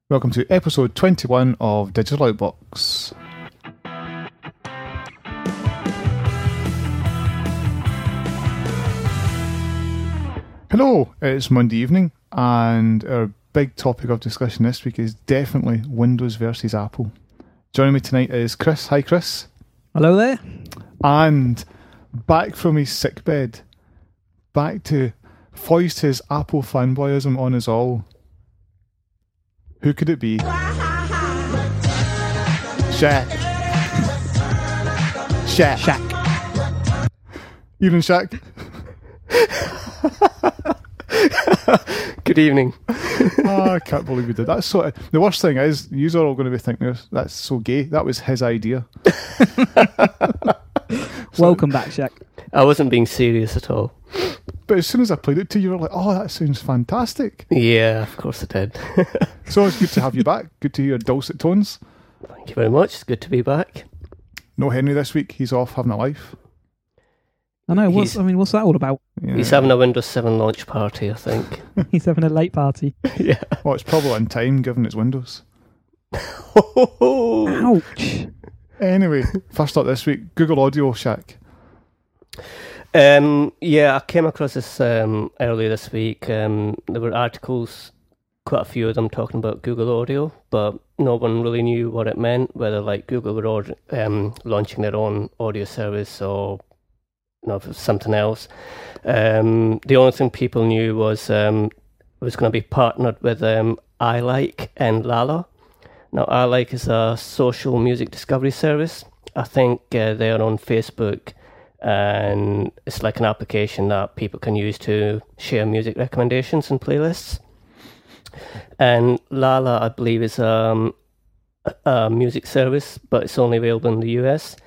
Welcome to episode 21 of Digital Outbox. Hello, it's Monday evening, and our big topic of discussion this week is definitely Windows versus Apple. Joining me tonight is Chris. Hi, Chris. Hello there. And back from his sickbed, back to foist his Apple fanboyism on us all. Who could it be? Shaq. Evening, Shaq. Good evening. I can't believe we did that. So the worst thing is, you are all going to be thinking, that's so gay. That was his idea. Welcome back, Shaq. I wasn't being serious at all. But as soon as I played it to you, you were like, oh, that sounds fantastic. Yeah, of course I did. So it's good to have you back. Good to hear your dulcet tones. Thank you very much. It's good to be back. No Henry this week. He's off having a life. I know. What's that all about? Yeah. He's having a Windows 7 launch party, I think. He's having a late party. Yeah. Well, it's probably on time, given it's Windows. Ouch. Anyway, first up this week, Google Audio, Shaq. Yeah, I came across this earlier this week. There were articles, quite a few of them, talking about Google Audio, but no one really knew what it meant, whether like Google were launching their own audio service or something else. The only thing people knew was it was going to be partnered with iLike and Lala. Now, iLike is a social music discovery service. I think they're on Facebook, and it's like an application that people can use to share music recommendations and playlists. And Lala, I believe, is a music service, but it's only available in the US.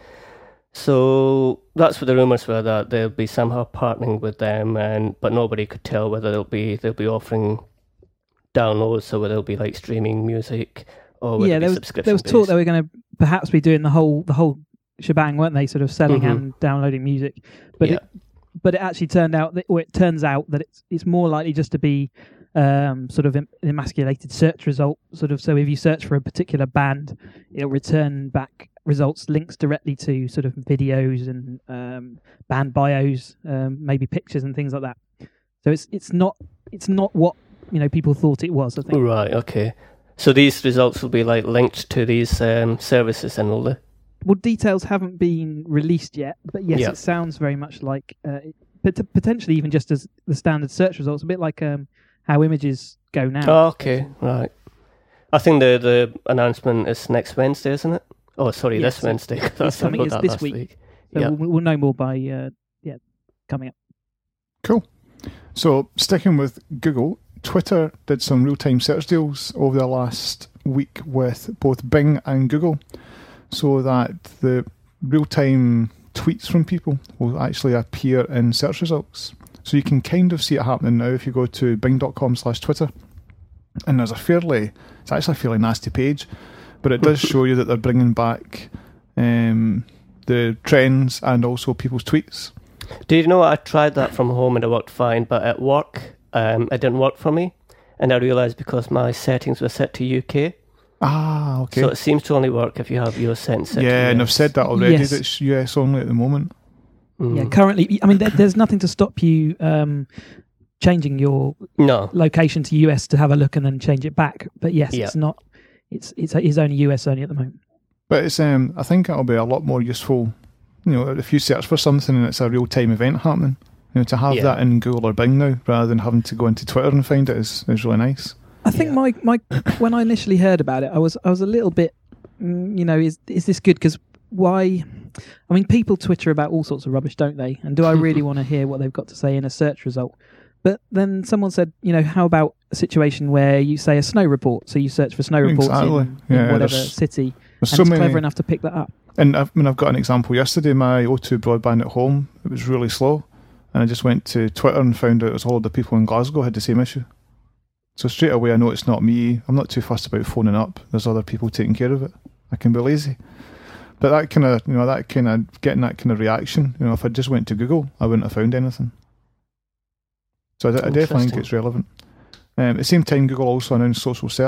So that's what the rumours were, that they'll be somehow partnering with them, but nobody could tell whether they'll be offering downloads or whether they'll be like streaming music or whether it'll be subscription. There was talk they were going to perhaps be doing the whole shebang, weren't they? Sort of selling and downloading music, but it actually turned out that, or it turns out that it's more likely just to be sort of an emasculated search result. Sort of, so if you search for a particular band, it'll return back results, links directly to sort of videos and band bios, maybe pictures and things like that. So it's not what people thought it was, I think. Right. Okay. So these results will be like linked to these services and all the. Well, details haven't been released yet, but yes, It sounds very much like, potentially even just as the standard search results, a bit like how images go now. Oh, okay, right. I think the announcement is next Wednesday, isn't it? Oh, sorry, this Wednesday. I think it's this week. So we'll know more by coming up. Cool. So sticking with Google, Twitter did some real-time search deals over the last week with both Bing and Google, so that the real-time tweets from people will actually appear in search results. So you can kind of see it happening now if you go to bing.com/Twitter. And it's actually a fairly nasty page, but it does show you that they're bringing back the trends and also people's tweets. Do you know what? I tried that from home and it worked fine, but at work it didn't work for me. And I realised because my settings were set to UK. Ah, okay. So it seems to only work if you have your settings set to US. And I've said that already, that it's US only at the moment. Yeah, currently, I mean, there's nothing to stop you changing your location to US to have a look and then change it back. But yes, it's not. It's only US only at the moment. But it's I think it'll be a lot more useful, if you search for something and it's a real time event happening. To have that in Google or Bing now, rather than having to go into Twitter and find it is really nice. I think my when I initially heard about it, I was a little bit, is this good? Because why? I mean, people Twitter about all sorts of rubbish, don't they? And do I really want to hear what they've got to say in a search result? But then someone said, how about a situation where you say a snow report? So you search for snow reports in whatever city, and it's clever enough to pick that up. And I've got an example yesterday. My O2 broadband at home, it was really slow. And I just went to Twitter and found out it was all the people in Glasgow had the same issue. So straight away I know it's not me. I'm not too fussed about phoning up. There's other people taking care of it. I can be lazy. But that kind of, getting that kind of reaction, if I just went to Google, I wouldn't have found anything. So I definitely think it's relevant. At the same time, Google also announced social search,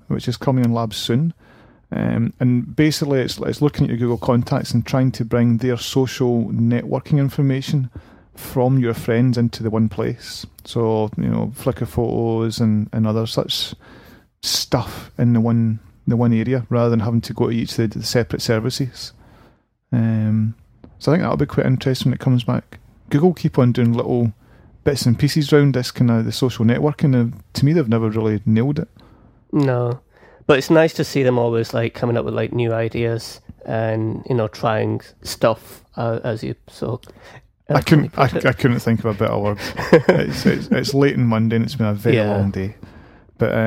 which is coming in labs soon. And basically, it's looking at your Google Contacts and trying to bring their social networking information from your friends into the one place. So, Flickr photos and other such stuff in the one area, rather than having to go to each of the separate services. So I think that'll be quite interesting when it comes back. Google keep on doing little bits and pieces around this kind of the social networking, and to me, they've never really nailed it. No. But it's nice to see them always coming up with new ideas and trying stuff as you so. I couldn't think of a better word. It's late on Monday and it's been a very long day. But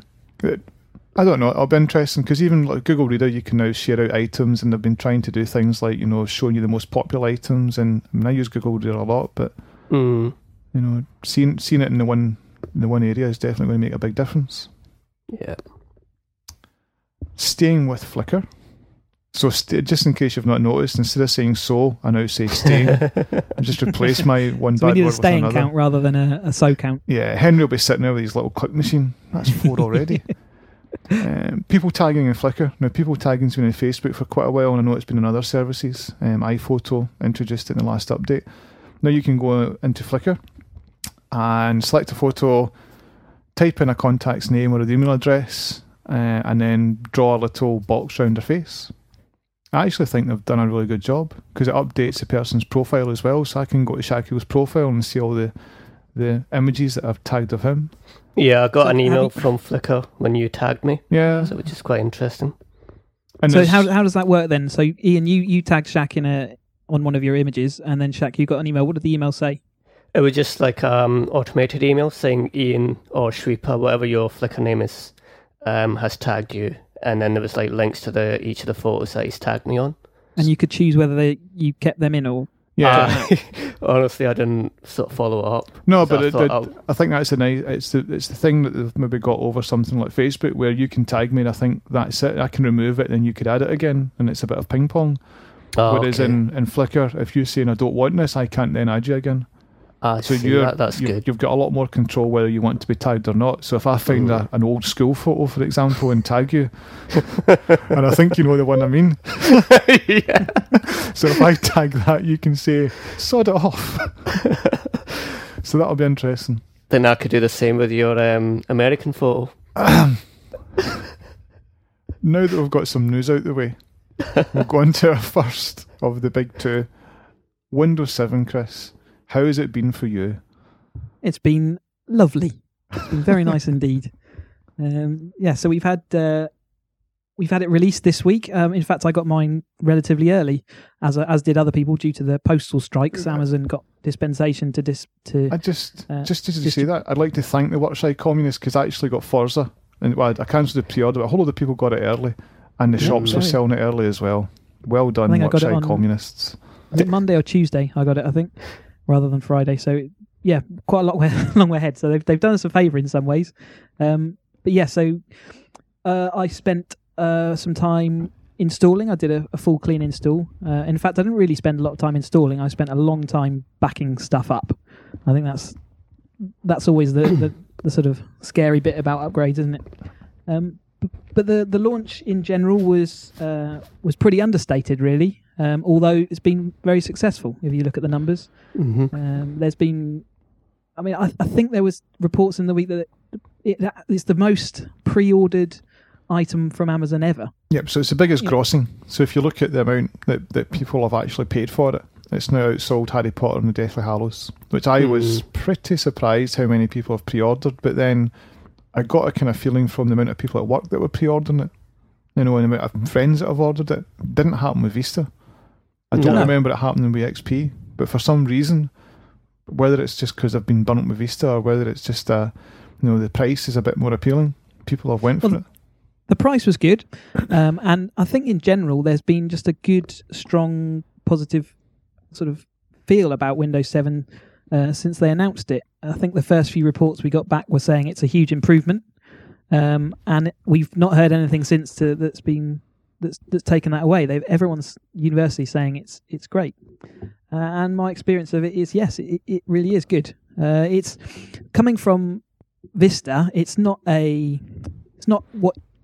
I don't know. It'll be interesting because even Google Reader, you can now share out items, and they've been trying to do things like showing you the most popular items. And I use Google Reader a lot, but seeing it in the one area is definitely going to make a big difference. Yeah. Staying with Flickr. So just in case you've not noticed, instead of saying so, I now say staying. I just replace my one so bad we need word a staying with another. count rather than a so count. Yeah, Henry will be sitting there with his little click machine. That's 4 already. People tagging in Flickr. Now, people tagging's been in Facebook for quite a while, and I know it's been in other services. iPhoto introduced it in the last update. Now you can go into Flickr and select a photo, type in a contact's name or the email address, and then draw a little box around their face. I actually think they've done a really good job because it updates the person's profile as well, so I can go to Shakil's profile and see all the images that I've tagged of him. Yeah, I got an email from Flickr when you tagged me. Yeah. So which is quite interesting. And so how does that work then? So Ian, you tagged Shak on one of your images, and then Shak, you got an email. What did the email say? It was just automated email saying Ian or Shripa, whatever your Flickr name is, has tagged you. And then there was links to each of the photos that he's tagged me on. And you could choose whether you kept them in or... Yeah. Honestly, I didn't sort of follow up. No, but I think that's it's the thing that they've maybe got over something like Facebook, where you can tag me and I think that's it. I can remove it and then you could add it again, and it's a bit of ping pong. Whereas in Flickr, if you're saying I don't want this, I can't then add you again. So that's good. You've got a lot more control whether you want to be tagged or not. So if I find an old school photo, for example, and tag you, and I think you know the one I mean. Yeah. So if I tag that, you can say, sod it off. So that'll be interesting. Then I could do the same with your American photo. Now that we've got some news out the way, we'll go on to our first of the big two. Windows 7, Chris. How has it been for you? It's been lovely. It's been very nice indeed. So we've had it released this week. In fact, I got mine relatively early, as did other people due to the postal strikes. Amazon got dispensation to just to say that, I'd like to thank the Workside Communists because I actually got Forza, and I cancelled the pre-order, but a whole lot of people got it early, and the shops were selling it early as well. Well done, Workside Communists. I think Monday or Tuesday I got it, I think, rather than Friday. So yeah, quite a long way ahead. So they've done us a favour in some ways. But yeah, so I spent some time installing. I did a full clean install. In fact, I didn't really spend a lot of time installing. I spent a long time backing stuff up. I think that's always the sort of scary bit about upgrades, isn't it? But the launch in general was pretty understated, really. Although it's been very successful, if you look at the numbers. Mm-hmm. There's been, I think there was reports in the week that it's the most pre-ordered item from Amazon ever. Yep, so it's the biggest grossing. So if you look at the amount that people have actually paid for it, it's now outsold Harry Potter and the Deathly Hallows, which I was pretty surprised how many people have pre-ordered, but then I got a kind of feeling from the amount of people at work that were pre-ordering it, and the amount of friends that have ordered it. Didn't happen with Vista. I don't remember it happening with XP, but for some reason, whether it's just because I've been burnt with Vista or whether it's just the price is a bit more appealing, people have went for it. The price was good, and I think in general there's been just a good, strong, positive sort of feel about Windows 7 since they announced it. I think the first few reports we got back were saying it's a huge improvement, and we've not heard anything since that's taken that away. Everyone's universally saying it's great, and my experience of it is yes, it really is good. It's coming from Vista. It's not what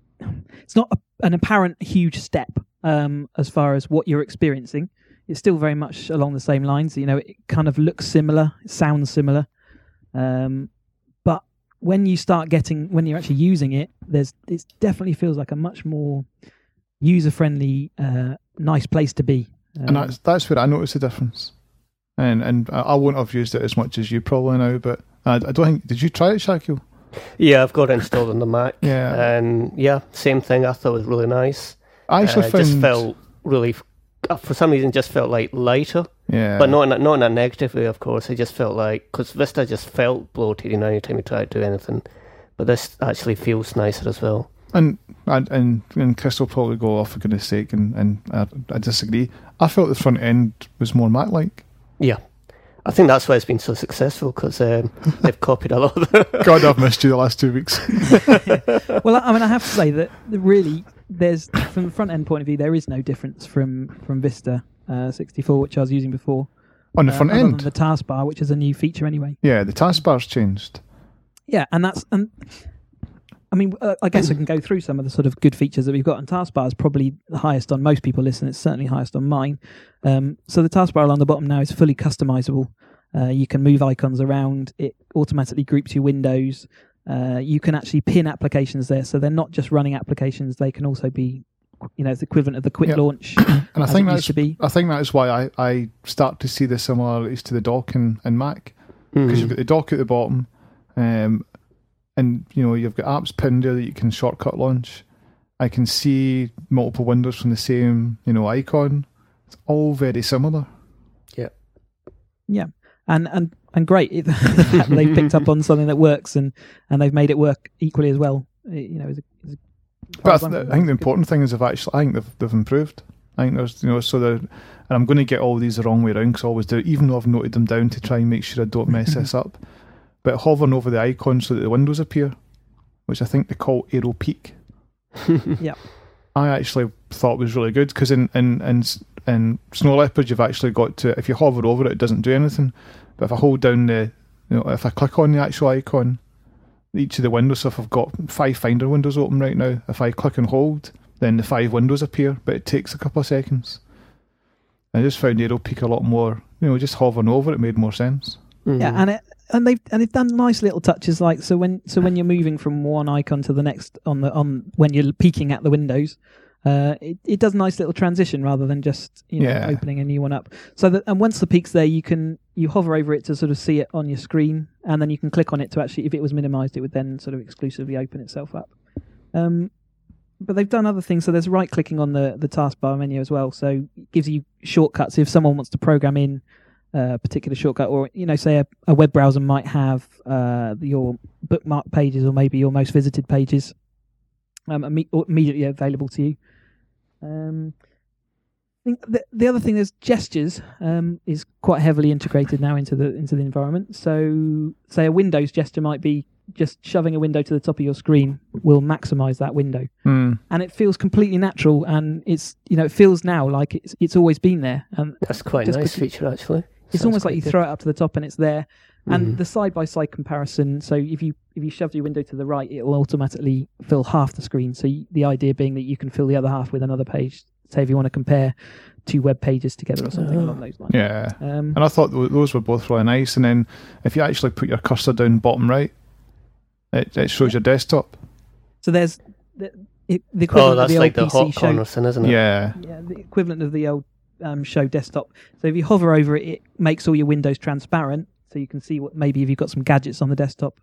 an apparent huge step as far as what you're experiencing. It's still very much along the same lines. You know, it kind of looks similar, it sounds similar, but when you're actually using it, it definitely feels like a much more user-friendly, nice place to be. And that's where I noticed the difference. And I won't have used it as much as you probably now, but I don't think... Did you try it, Shaquille? Yeah, I've got it installed on the Mac. Yeah. And yeah, same thing. I thought it was really nice. I actually found... It just felt really... For some reason, just felt like lighter. Yeah. But not in a negative way, of course. It just felt like... Because Vista just felt bloated, anytime you try to do anything. But this actually feels nicer as well. And Chris will probably go off for goodness sake, and I disagree. I felt the front end was more Mac-like. Yeah. I think that's why it's been so successful, because they've copied a lot of it. God, I've missed you the last 2 weeks. Well, I mean, I have to say that really, from the front end point of view, there is no difference from Vista 64, which I was using before. On the front end? On the taskbar, which is a new feature anyway. Yeah, the taskbar's changed. Yeah, I mean, I guess I can go through some of the sort of good features that we've got. And taskbar is probably the highest on most people listening. It's certainly highest on mine. So the taskbar along the bottom now is fully customizable. You can move icons around. It automatically groups your windows. You can actually pin applications there. So they're not just running applications. They can also be, the equivalent of the quick launch. And I think that is why I start to see the similarities to the dock in Mac. Because you've got the dock at the bottom. And, you've got apps pinned there that you can shortcut launch. I can see multiple windows from the same, icon. It's all very similar. Yeah. Yeah. And great. They've picked up on something that works and they've made it work equally as well. But I think the important thing is they've improved. I think there's, and I'm going to get all these the wrong way around because I always do, even though I've noted them down to try and make sure I don't mess this up. But hovering over the icon so that the windows appear, which I think they call Aero Peak. Yeah, I actually thought was really good because in Snow Leopard you've actually got to, if you hover over it, it doesn't do anything. But if I hold down if I click on the actual icon, each of the windows, so if I've got 5 Finder windows open right now, if I click and hold, then the 5 windows appear, but it takes a couple of seconds. I just found Aero Peak a lot more, just hovering over it made more sense. Mm-hmm. Yeah, and they've done nice little touches like so when you're moving from one icon to the next on when you're peeking at the windows, it does a nice little transition rather than just opening a new one up. So and once the peak's there, you hover over it to sort of see it on your screen, and then you can click on it to actually, if it was minimized, it would then sort of exclusively open itself up. But they've done other things. So there's right clicking on the taskbar menu as well. So it gives you shortcuts if someone wants to program in a particular shortcut, or say a web browser might have your bookmark pages or maybe your most visited pages immediately available to you. I think the other thing is gestures is quite heavily integrated now into the environment. So say a Windows gesture might be just shoving a window to the top of your screen will maximize that window, and it feels completely natural, and it's it feels now like it's always been there. And that's quite a nice feature actually. It's almost like you throw it up to the top and it's there. And the side-by-side comparison, so if you shove your window to the right, it will automatically fill half the screen. So the idea being that you can fill the other half with another page. Say if you want to compare 2 web pages together or something along those lines. Yeah, and I thought those were both really nice. And then if you actually put your cursor down bottom right, it shows your desktop. So there's the equivalent of the old like the PC hot show. corner thing, isn't it? Yeah, the equivalent of the old show desktop. So if you hover over it, it makes all your windows transparent, so you can see what maybe if you've got some gadgets on the desktop.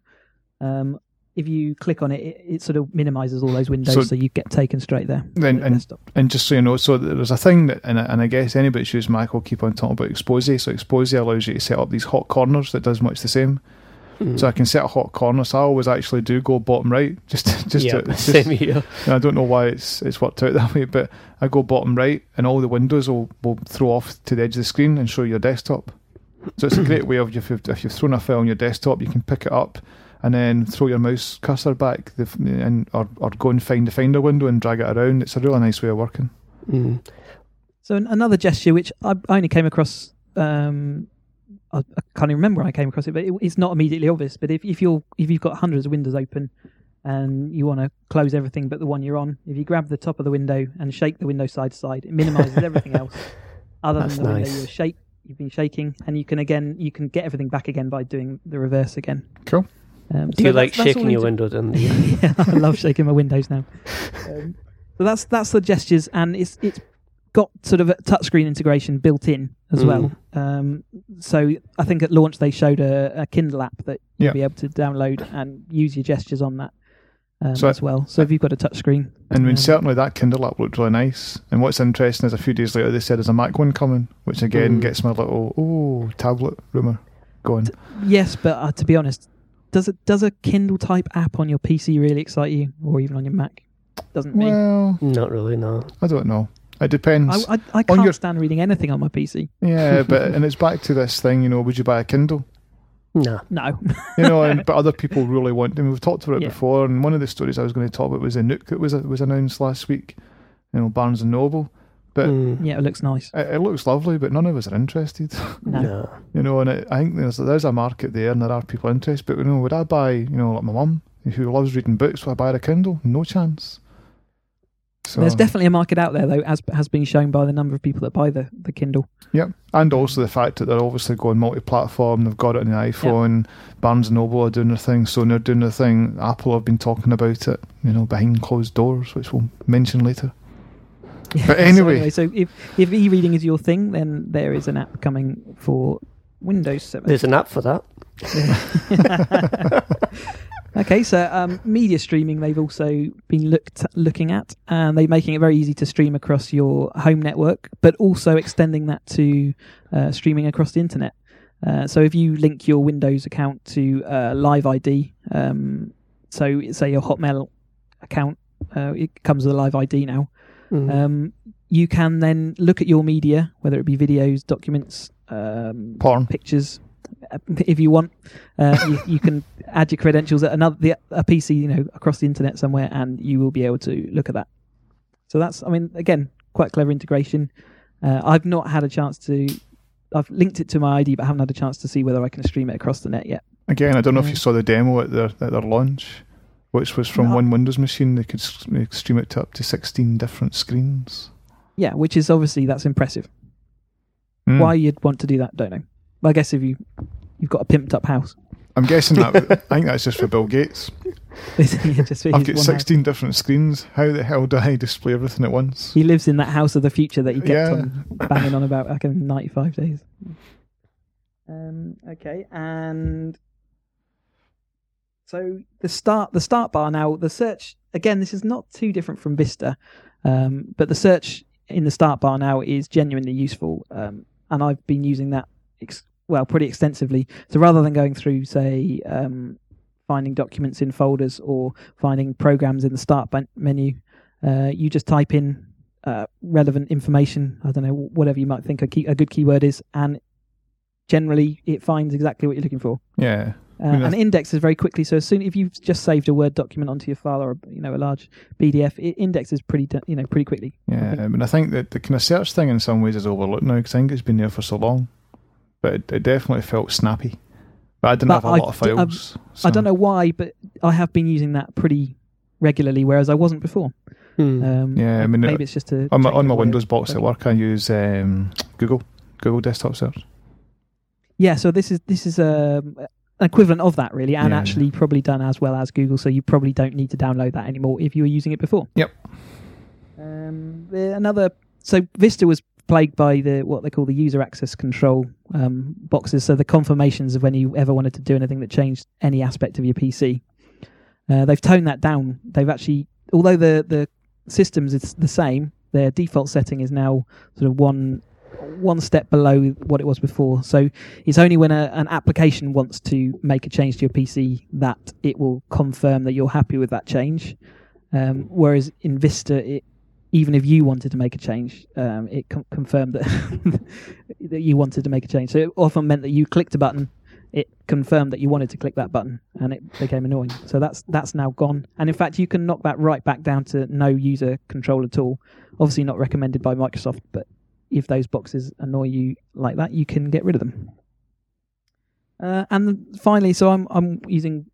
If you click on it, it sort of minimizes all those windows, so you get taken straight there. And just so you know, so there's a thing that, and I guess anybody who's used Mac will keep on talking about Exposé. So Exposé allows you to set up these hot corners that does much the same. So I can set a hot corner. So I always actually do go bottom right. Same here. I don't know why it's worked out that way, but I go bottom right, and all the windows will throw off to the edge of the screen and show your desktop. So it's a great way of if you've thrown a file on your desktop, you can pick it up and then throw your mouse cursor back or go and find the Finder window and drag it around. It's a really nice way of working. Mm. So another gesture which I only came across, I can't even remember when I came across it, but it's not immediately obvious. But if you've got hundreds of windows open, and you want to close everything but the one you're on, if you grab the top of the window and shake the window side to side, it minimises everything else other than the window you've been shaking, and you can get everything back again by doing the reverse again. Cool. Do you like shaking your windows? Yeah, I love shaking my windows now. So that's the gestures, and it's got sort of a touchscreen integration built in as well. So I think at launch they showed a Kindle app that you'll be able to download and use your gestures on that as well. So if you've got a touchscreen. And certainly that Kindle app looked really nice. And what's interesting is a few days later they said there's a Mac one coming, which again gets my little tablet rumour going. Yes, but to be honest, does a Kindle type app on your PC really excite you, or even on your Mac? Doesn't me. Well, not really, no. I don't know. It depends. I can't stand reading anything on my PC. Yeah, and it's back to this thing, would you buy a Kindle? No. But other people really want them. We've talked about it before, and one of the stories I was going to talk about was a Nook that was announced last week, Barnes and Noble. But yeah, it looks nice. It looks lovely, but none of us are interested. No. And I think there's a market there, and there are people interested. But would I buy, like my mum, who loves reading books, would I buy a Kindle? No chance. So, there's definitely a market out there, though, as has been shown by the number of people that buy the Kindle. Yep, and also the fact that they're obviously going multi-platform. They've got it on the iPhone. Yep. Barnes & Noble are doing their thing, so they're doing their thing. Apple have been talking about it, behind closed doors, which we'll mention later. Yeah, but anyway, so if e-reading is your thing, then there is an app coming for Windows 7. There's an app for that. Okay, so media streaming they've also been looking at, and they're making it very easy to stream across your home network, but also extending that to streaming across the internet. So if you link your Windows account to Live ID, so say your Hotmail account, it comes with a Live ID now. You can then look at your media, whether it be videos, documents, porn, pictures. If you want, you can add your credentials at a PC, across the internet somewhere, and you will be able to look at that. So that's, again, quite clever integration. I've not had a chance to. I've linked it to my ID, but I haven't had a chance to see whether I can stream it across the net yet. Again, I don't know if you saw the demo at their launch, which was from one Windows machine. They could stream it to up to 16 different screens. Yeah, which is obviously that's impressive. Why you'd want to do that, don't know. I guess if you've got a pimped up house. I'm guessing that. I think that's just for Bill Gates. I've got 16 different screens. How the hell do I display everything at once? He lives in that house of the future that he kept on banging on about back in 95 days. Okay, and so the start bar now. The search again. This is not too different from Vista, but the search in the start bar now is genuinely useful, and I've been using that pretty extensively. So rather than going through, say, finding documents in folders or finding programs in the start menu, you just type in relevant information. I don't know, whatever you might think a good keyword is, and generally it finds exactly what you're looking for. Yeah. And it indexes very quickly. So as soon if you've just saved a Word document onto your file or a large PDF, it indexes pretty quickly. Yeah, I think that the kind of search thing in some ways is overlooked now because I think it's been there for so long. But it definitely felt snappy. But I didn't have a lot of files. I don't know why, but I have been using that pretty regularly, whereas I wasn't before. Maybe it's just on my Windows box at work. I use Google Desktop Search. Yeah, so this is an equivalent of that really, and actually probably done as well as Google. So you probably don't need to download that anymore if you were using it before. Yep. So Vista was plagued by what they call the user access control boxes, so the confirmations of when you ever wanted to do anything that changed any aspect of your PC. They've toned that down. They've actually, although the systems is the same, their default setting is now sort of one step below what it was before. So it's only when an application wants to make a change to your PC that it will confirm that you're happy with that change. Whereas in Vista, even if you wanted to make a change, it confirmed that that you wanted to make a change. So it often meant that you clicked a button, it confirmed that you wanted to click that button, and it became annoying. So that's now gone. And in fact, you can knock that right back down to no user control at all. Obviously not recommended by Microsoft, but if those boxes annoy you like that, you can get rid of them. And finally, so I'm using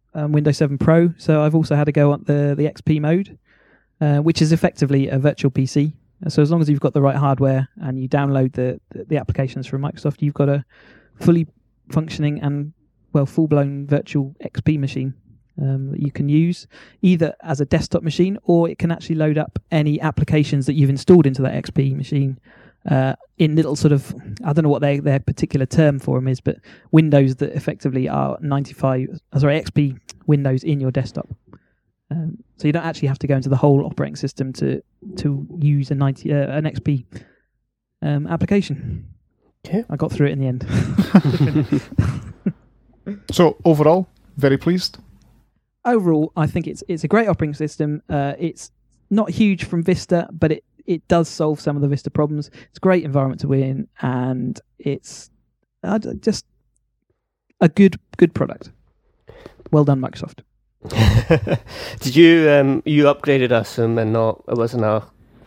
Windows 7 Pro, so I've also had to go on the XP mode, which is effectively a virtual PC. So as long as you've got the right hardware and you download the applications from Microsoft, you've got a fully functioning and full-blown virtual XP machine that you can use either as a desktop machine, or it can actually load up any applications that you've installed into that XP machine in little sort of, I don't know what their particular term for them is, but windows that effectively are XP windows in your desktop. So you don't actually have to go into the whole operating system to use an XP application. Okay. I got through it in the end. So overall, very pleased. Overall, I think it's a great operating system. It's not huge from Vista, but it does solve some of the Vista problems. It's a great environment to be in, and it's just a good product. Well done, Microsoft. Did you upgraded us and not it wasn't a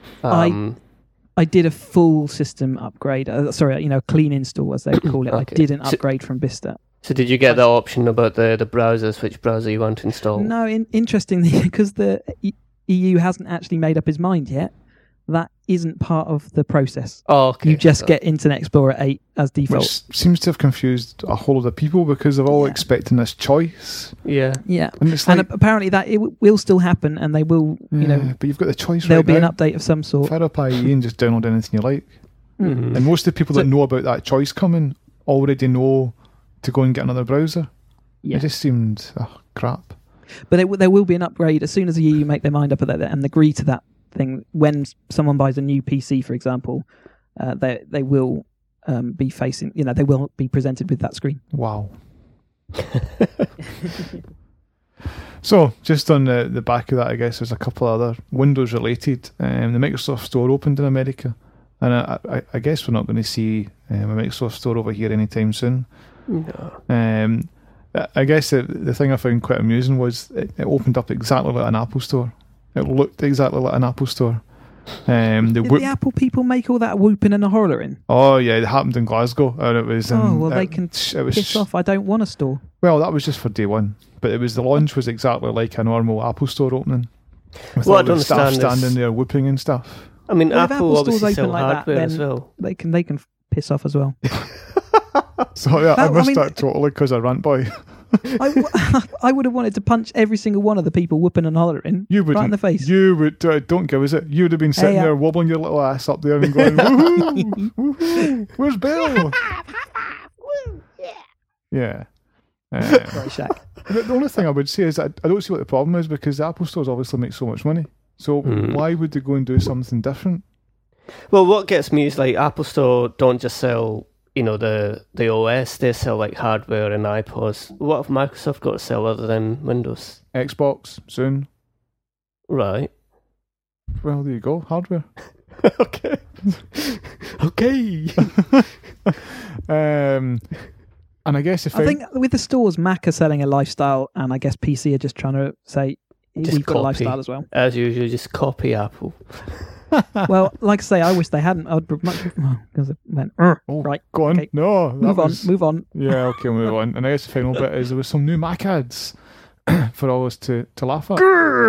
I did a full system upgrade. Clean install as they call it. Okay. I didn't upgrade from Vista. So did you get the option about the browsers, which browser you want to install? No, interestingly, because the EU hasn't actually made up his mind yet, that isn't part of the process. Oh, okay. You just get Internet Explorer 8 as default. Which seems to have confused a whole lot of people because they're all expecting this choice. Yeah. Yeah. And it's like, apparently that it will still happen, and they will, but you've got the choice there'll right be now. an update of some sort. Fire up IE and just download anything you like. Mm-hmm. And most of the people that know about that choice coming already know to go and get another browser. Yeah. It just seemed crap. But there will be an upgrade as soon as the EU make their mind up about that and agree to that thing. When someone buys a new PC, for example, they will be facing, they will be presented with that screen. Wow. So, just on the back of that, I guess there's a couple other Windows related. The Microsoft Store opened in America, and I guess we're not going to see a Microsoft Store over here anytime soon. No. I guess the thing I found quite amusing was it opened up exactly like an Apple Store. It looked exactly like an Apple Store. Did the Apple people make all that whooping and a hollering? Oh yeah, it happened in Glasgow, and it was. They can piss off. I don't want a store. Well, that was just for day one, but the launch was exactly like a normal Apple Store opening. With what all I don't the staff understand standing there whooping and stuff. I mean, Apple obviously stores sell open like hardware that, as well. They can piss off as well. So yeah, I missed that totally because I rant boy. I would have wanted to punch every single one of the people whooping and hollering right in the face. You would, don't give us it. You would have been sitting there wobbling your little ass up there and going, woohoo, woohoo, where's Bill? Yeah. Sorry, Shaq. The only thing I would say is that I don't see what the problem is, because the Apple stores obviously make so much money. So why would they go and do something different? Well, what gets me is like Apple Store don't just sell, the OS, they sell like hardware and iPods. What have Microsoft got to sell other than Windows? Xbox soon. Right. Well, there you go, hardware. Okay. And I guess I think with the stores, Mac are selling a lifestyle, and I guess PC are just trying to say we've got a lifestyle as well. As usual, just copy Apple. Well, like I say, I wish they hadn't. I'd much because it went right. Go on. Okay. No, move on. Yeah, okay, move on. And I guess the final bit is there was some new Mac ads for all us to laugh at.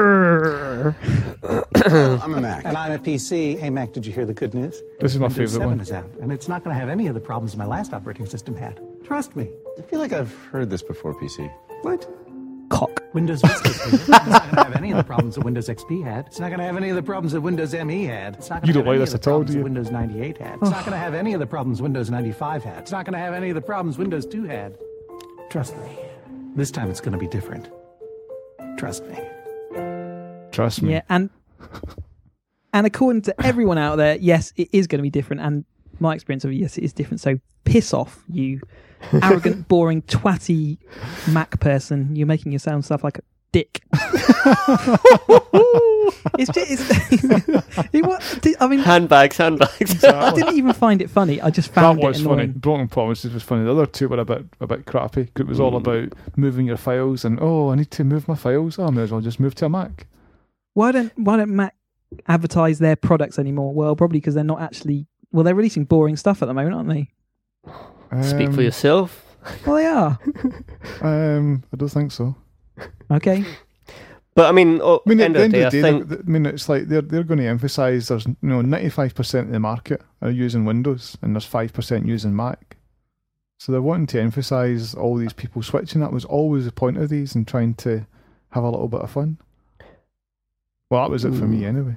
I'm a Mac. And I'm a PC. Hey, Mac, did you hear the good news? This is my Windows favourite 7 one. is out, and it's not going to have any of the problems my last operating system had. Trust me. I feel like I've heard this before, PC. What? Cock. Windows Vista is not going to have any of the problems that Windows XP had. It's not going to have any of the problems that Windows ME had. It's not going You to don't have like any this of the at all, problems do that you? Windows 98 had. It's not going to have any of the problems Windows 95 had. It's not going to have any of the problems Windows 2 had. Trust me. This time it's going to be different. Trust me. Trust me. Yeah, and according to everyone out there, yes, it is going to be different. And my experience of it, yes, it is different. So piss off, you arrogant, boring, twatty Mac person. You're making yourself sound like a dick. Handbags. I didn't even find it funny. I just found that was it funny. annoying. Broken Promises was funny. The other two were a bit crappy. It was all about moving your files and I need to move my files. I may as well just move to a Mac. Why don't Mac advertise their products anymore? Well, probably because they're not actually. Well, they're releasing boring stuff at the moment, aren't they? Speak for yourself. Well, they are. I don't think so. Okay. But I mean, I mean, end at the of the day, I think it's like they're going to emphasise there's 95% of the market are using Windows and there's 5% using Mac. So they're wanting to emphasise all these people switching. That was always the point of these, and trying to have a little bit of fun. Well, that was it for me anyway.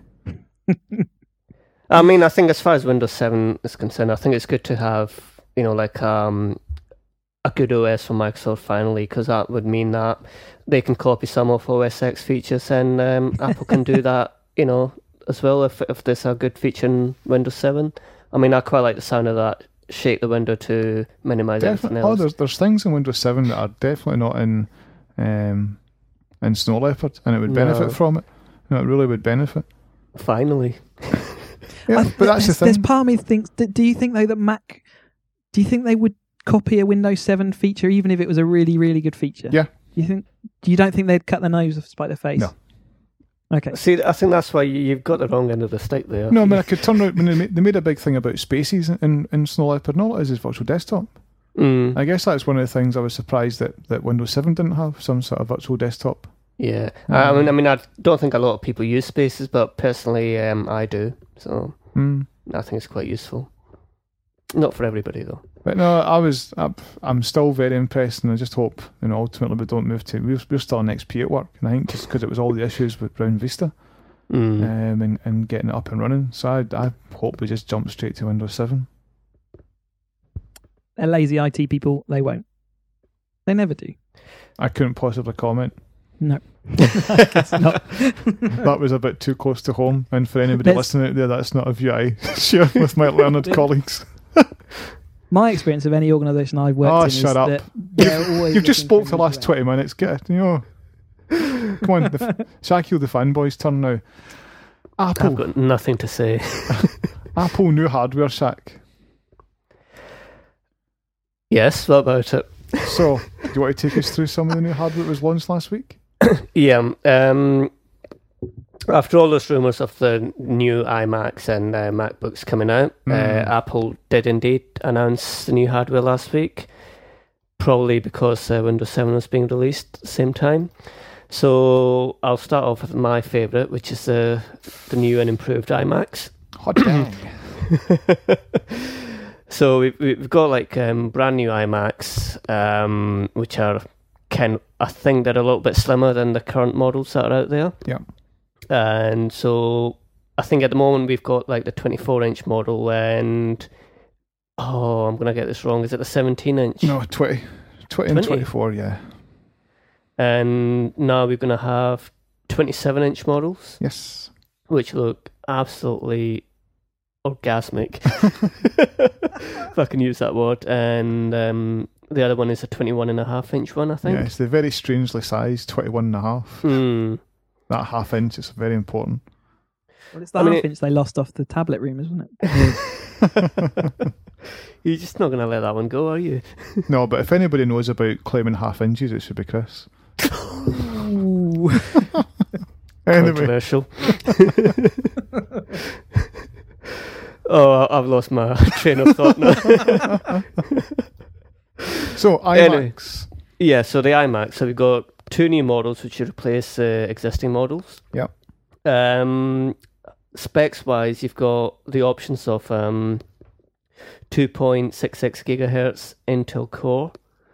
I mean, I think as far as Windows 7 is concerned, I think it's good to have, like a good OS from Microsoft finally, because that would mean that they can copy some of OS X features, and Apple can do that, as well if there's a good feature in Windows 7. I mean, I quite like the sound of that. Shake the window to minimise everything else. There's things in Windows 7 that are definitely not in Snow Leopard, and it would benefit from it. It really would benefit. Finally. Yeah, but that's the thing. There's part of me thinks. Do you think though that Mac? Do you think they would copy a Windows 7 feature even if it was a really, really good feature? Yeah. You don't think they'd cut their nose off spite their face? No. Okay. See, I think that's why you've got the wrong end of the stick there. No, I mean, I could turn out when they made a big thing about spaces in Snow Leopard, and all it is virtual desktop. I guess that's one of the things I was surprised that Windows 7 didn't have, some sort of virtual desktop. Yeah. I mean, I don't think a lot of people use spaces, but personally, I do. So I think it's quite useful. Not for everybody, though. But no, I'm still very impressed, and I just hope, ultimately we don't move to. We're still on XP at work, and I think just because it was all the issues with Brown Vista, and getting it up and running. So I hope we just jump straight to Windows 7. They're lazy IT people. They won't. They never do. I couldn't possibly comment. No. I guess not. That was a bit too close to home, and for anybody listening out there, that's not a view I share with my learned colleagues. My experience of any organisation I've worked in shut is up. that they're always You've just spoke looking for the last 20 minutes. Get it, Come on, Shaquille the fanboy's turn now. Apple. I've got nothing to say. Apple new hardware, Shaq. Yes, what about it? So, do you want to take us through some of the new hardware that was launched last week? Yeah. After all those rumours of the new iMacs and MacBooks coming out, Apple did indeed announce the new hardware last week, probably because Windows 7 was being released at the same time. So I'll start off with my favourite, which is the new and improved iMacs. Hot dang. So we've got brand new iMacs, which are I think they're a little bit slimmer than the current models that are out there. Yeah. And so I think at the moment we've got the 24-inch model and I'm going to get this wrong. Is it the 17-inch? No, 20 and 24, yeah. And now we're going to have 27-inch models. Yes. Which look absolutely orgasmic, if I can use that word. And the other one is a 21.5-inch one, I think. Yeah, it's the very strangely sized 21.5. That half-inch is very important. Well, it's the half-inch they lost off the tablet room, isn't it? You're just not going to let that one go, are you? No, but if anybody knows about claiming half inches, it should be Chris. Anyway. Controversial. Oh, I've lost my train of thought now. So, iMacs. Anyway, yeah, so the iMac. So we've got two new models which replace existing models. Yep. Specs-wise, you've got the options of 2.66 gigahertz Intel Core,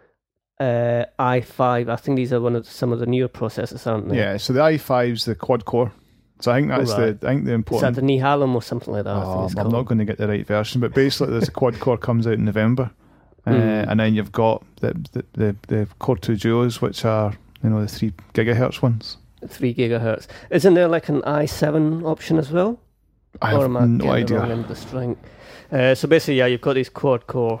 i5. I think these are some of the newer processors, aren't they? Yeah. So the i5's the quad core. So I think that's the important. Is that the Nehalem or something like that? I'm not going to get the right version, but basically, there's a quad core comes out in November, and then you've got the Core 2 Duos, which are the 3 gigahertz ones. 3 gigahertz. Isn't there an i7 option as well? I have no idea. End of the string. So basically, yeah, you've got these quad core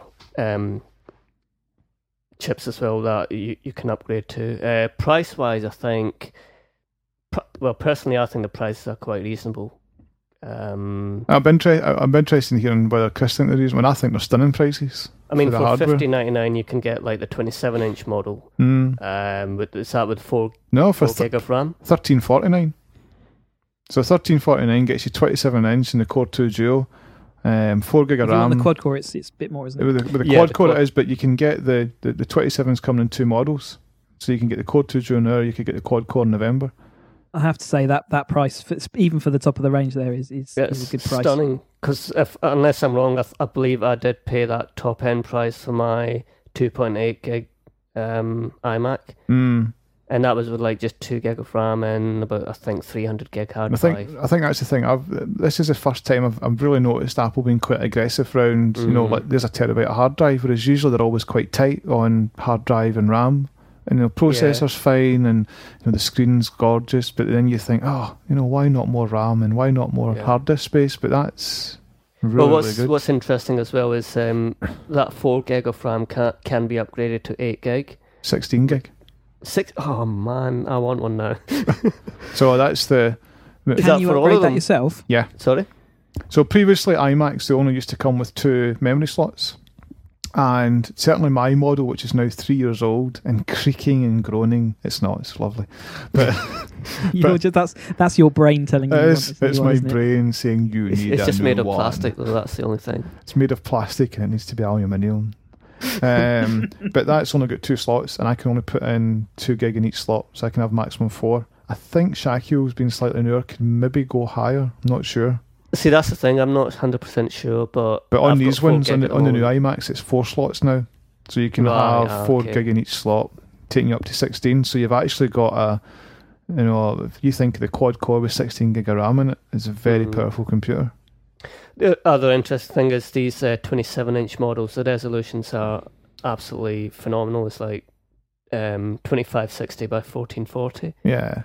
chips as well that you can upgrade to. Price wise, I think. Personally, I think the prices are quite reasonable. I'm interested in hearing whether Chris thinks they're reasonable. I think they're stunning prices. I mean, for $50.99, you can get the 27-inch model. Is that with 4 gig of RAM? $13.49. So $13.49 gets you 27-inch in the Core 2 Duo, 4 gig of RAM. On the quad core, it's a bit more, isn't it? With the quad core, it is, but you can get the 27s coming in two models. So you can get the Core 2 Duo now, you could get the quad core in November. I have to say that price, even for the top of the range, there is a good price. Stunning. Because unless I'm wrong, I believe I did pay that top end price for my 2.8 gig iMac, and that was with like just 2 gig of RAM and about, I think, 300 gig hard drive. I think that's the thing. This is the first time I've really noticed Apple being quite aggressive around. Like there's a terabyte of hard drive, whereas usually they're always quite tight on hard drive and RAM. And processor's fine, and the screen's gorgeous, but then you think, why not more RAM and why not more hard disk space? But that's really good. What's interesting as well is that 4 gig of RAM can be upgraded to 8 gig. 16 gig. Oh man, I want one now. So that's the... Can you upgrade that yourself? Yeah. Sorry? So previously iMacs, they only used to come with 2 memory slots. And certainly my model, which is now 3 years old and creaking and groaning, it's lovely. But, that's your brain telling you. It's my brain saying you need a new one. It's just made of plastic, though. That's the only thing. It's made of plastic and it needs to be aluminium. But that's only got 2 slots, and I can only put in 2 gig in each slot, so I can have maximum 4. I think Shaquille's been slightly newer, could maybe go higher. I'm not sure. See, that's the thing. I'm not 100% sure, but on these ones, on the new iMacs, it's 4 slots now, so you can have 4 gig in each slot, taking you up to 16. So you've actually got if you think of the quad core with 16 gig of RAM in it, it's a very powerful computer. The other interesting thing is these 27-inch models. The resolutions are absolutely phenomenal. It's like 2560 by 1440. Yeah.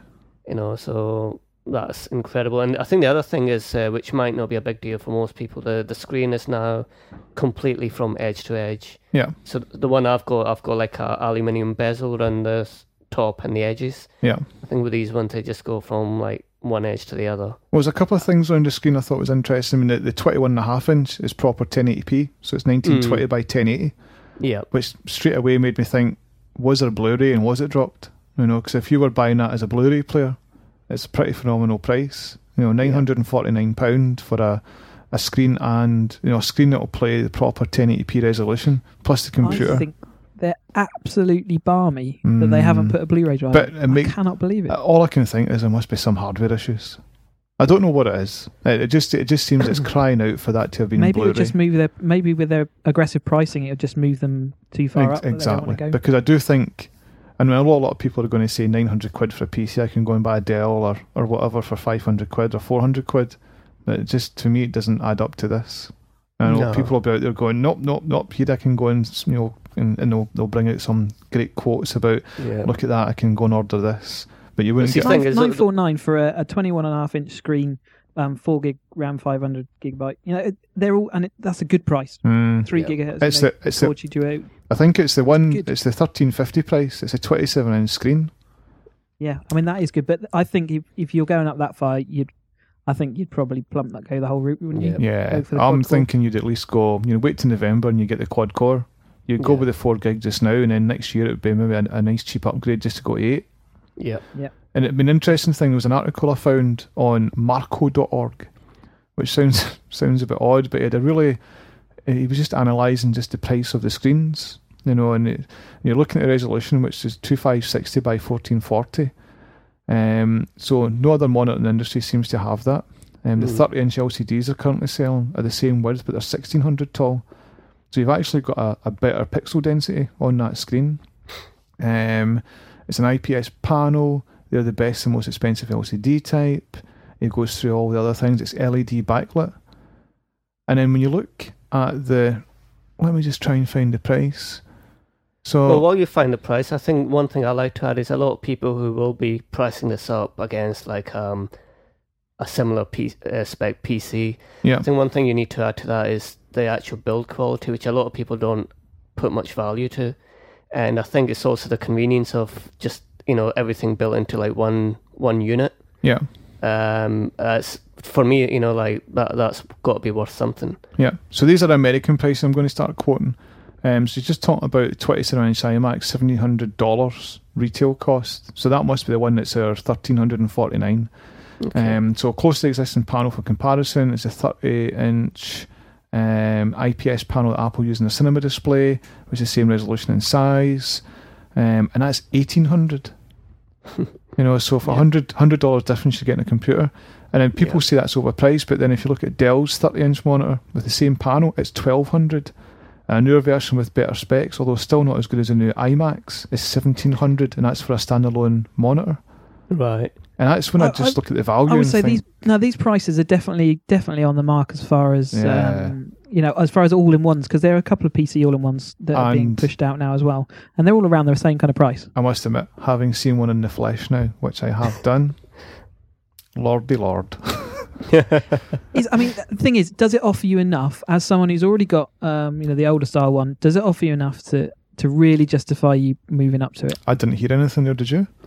So that's incredible. And I think the other thing is, which might not be a big deal for most people, the screen is now completely from edge to edge. Yeah. So the one I've got like a aluminium bezel around the top and the edges. Yeah. I think with these ones, they just go from like one edge to the other. Well, there's a couple of things on the screen I thought was interesting. I mean, the 21.5 inch is proper 1080p, so it's 1920 by 1080. Yeah. Which straight away made me think, was there Blu-ray and was it dropped? Because if you were buying that as a Blu-ray player, it's a pretty phenomenal price. £949 for a screen, and a screen that will play the proper 1080p resolution plus the computer. I think they're absolutely balmy that they haven't put a Blu-ray drive. But I cannot believe it. All I can think is there must be some hardware issues. I don't know what it is. It just seems it's crying out for that to have been maybe Blu-ray. It'll just move maybe with their aggressive pricing, it'll just move them too far up. Exactly, because I do think. And a lot of people are going to say 900 quid for a PC, I can go and buy a Dell or whatever for 500 quid or 400 quid. But it just, to me, it doesn't add up to this. And I know people will be out there going, nope, here I can go and, and they'll bring out some great quotes about, look at that, I can go and order this. But you wouldn't get... 949 for a 21.5 inch screen, 4 gig RAM, 500 gigabyte. They're all, and that's a good price. 3 gigahertz. It's 40 Duo. I think it's the one. It's the 1350 price. It's a 27-inch screen. Yeah, I mean that is good. But I think if you're going up that far, I think you'd probably go the whole route, wouldn't you? Yeah, I'm thinking you'd at least go. Wait till November and you get the quad core. You'd go with the 4 gig just now, and then next year it'd be maybe a nice cheap upgrade just to go to 8. Yeah. And it'd be an interesting thing. There was an article I found on Marco.org, which sounds a bit odd, but he was just analysing just the price of the screens, and you're looking at the resolution, which is 2560 by 1440. So no other monitor in the industry seems to have that. The 30-inch LCDs are currentently selling at the same width, but they're 1600 tall. So you've actually got a better pixel density on that screen. It's an IPS panel. They're the best and most expensive LCD type. It goes through all the other things. It's LED backlit. And then when you look at let me just try and find the price. So, while you find the price, I think one thing I like to add is a lot of people who will be pricing this up against like a similar spec PC. Yeah. I think one thing you need to add to that is the actual build quality, which a lot of people don't put much value to. And I think it's also the convenience of just, everything built into like one unit. Yeah. For me, like that's got to be worth something. Yeah. So these are American prices I'm going to start quoting. So you just talking about 27-inch iMac, $1,700 retail cost. So that must be the one that's our $1,349. Okay. So close to the existing panel for comparison, it's a 30-inch IPS panel that Apple used in the cinema display, which is the same resolution and size. and that's $1,800. So for $100 difference, you're getting a computer. And then people say that's overpriced, but then if you look at Dell's 30-inch monitor with the same panel, it's $1,200. A newer version with better specs, although still not as good as the new iMacs, is $1,700, and that's for a standalone monitor. Right. And that's when I just look at the value. I would say think, these prices are definitely on the mark as far as as far as all-in-ones, because there are a couple of PC all-in-ones that are being pushed out now as well, and they're all around the same kind of price. I must admit, having seen one in the flesh now, which I have done, Lordy Lord. The thing is, does it offer you enough as someone who's already got the older style one? Does it offer you enough to really justify you moving up to it? I didn't hear anything there, did you?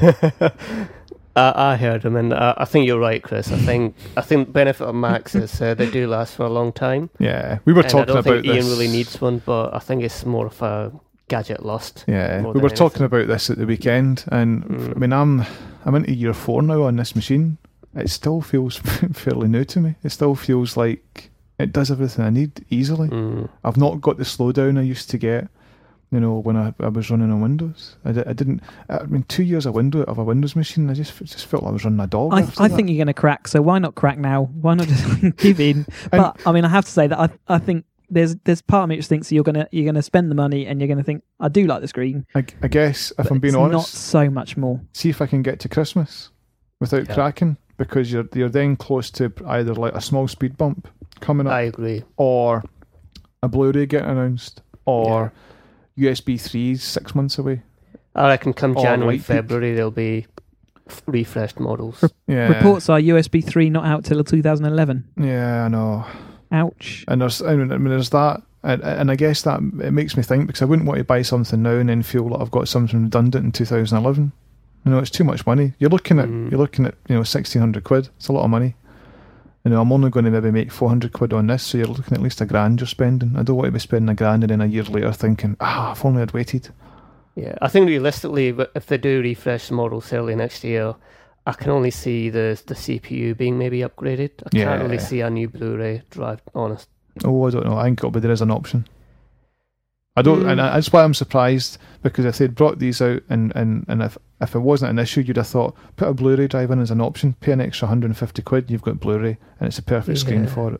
I heard them, and I think you're right, Chris. I think the benefit of Macs is they do last for a long time. Yeah, we were talking about this. I don't think Ian really needs one, but I think it's more of a gadget lost. Yeah, we were talking about this at the weekend, and I mean, I'm into year 4 now on this machine. It still feels fairly new to me. It still feels like it does everything I need easily. I've not got the slowdown I used to get, when I was running on Windows. I didn't. I mean, 2 years of a Windows machine, I just felt like I was running a dog. I think you're going to crack. So why not crack now? Why not just give in? But I mean, I have to say that I think there's part of me which thinks you're gonna spend the money and you're gonna think, I do like the screen. I guess if I'm being honest, not so much more. See if I can get to Christmas without cracking. Because you're then close to either like a small speed bump coming up. I agree. Or a Blu-ray getting announced. Or USB 3s 6 months away. I reckon come January, February, there'll be refreshed models. Reports are USB 3 not out till 2011. Yeah, I know. Ouch. And there's that. And I guess that it makes me think, because I wouldn't want to buy something now and then feel like I've got something redundant in 2011. It's too much money. You're looking at £1,600. It's a lot of money. I'm only going to maybe make £400 on this, so you're looking at least £1,000 you're spending. I don't want to be spending £1,000 and then a year later thinking, if only I'd waited. Yeah, I think realistically, if they do refresh the models early next year, I can only see the CPU being maybe upgraded. I can't really see a new Blu-ray drive, honest. Oh, I don't know. I think there is an option. I don't, and that's why I'm surprised, because if they'd brought these out and if it wasn't an issue, you'd have thought, put a Blu-ray drive in as an option, pay an extra £150, you've got Blu-ray, and it's a perfect screen for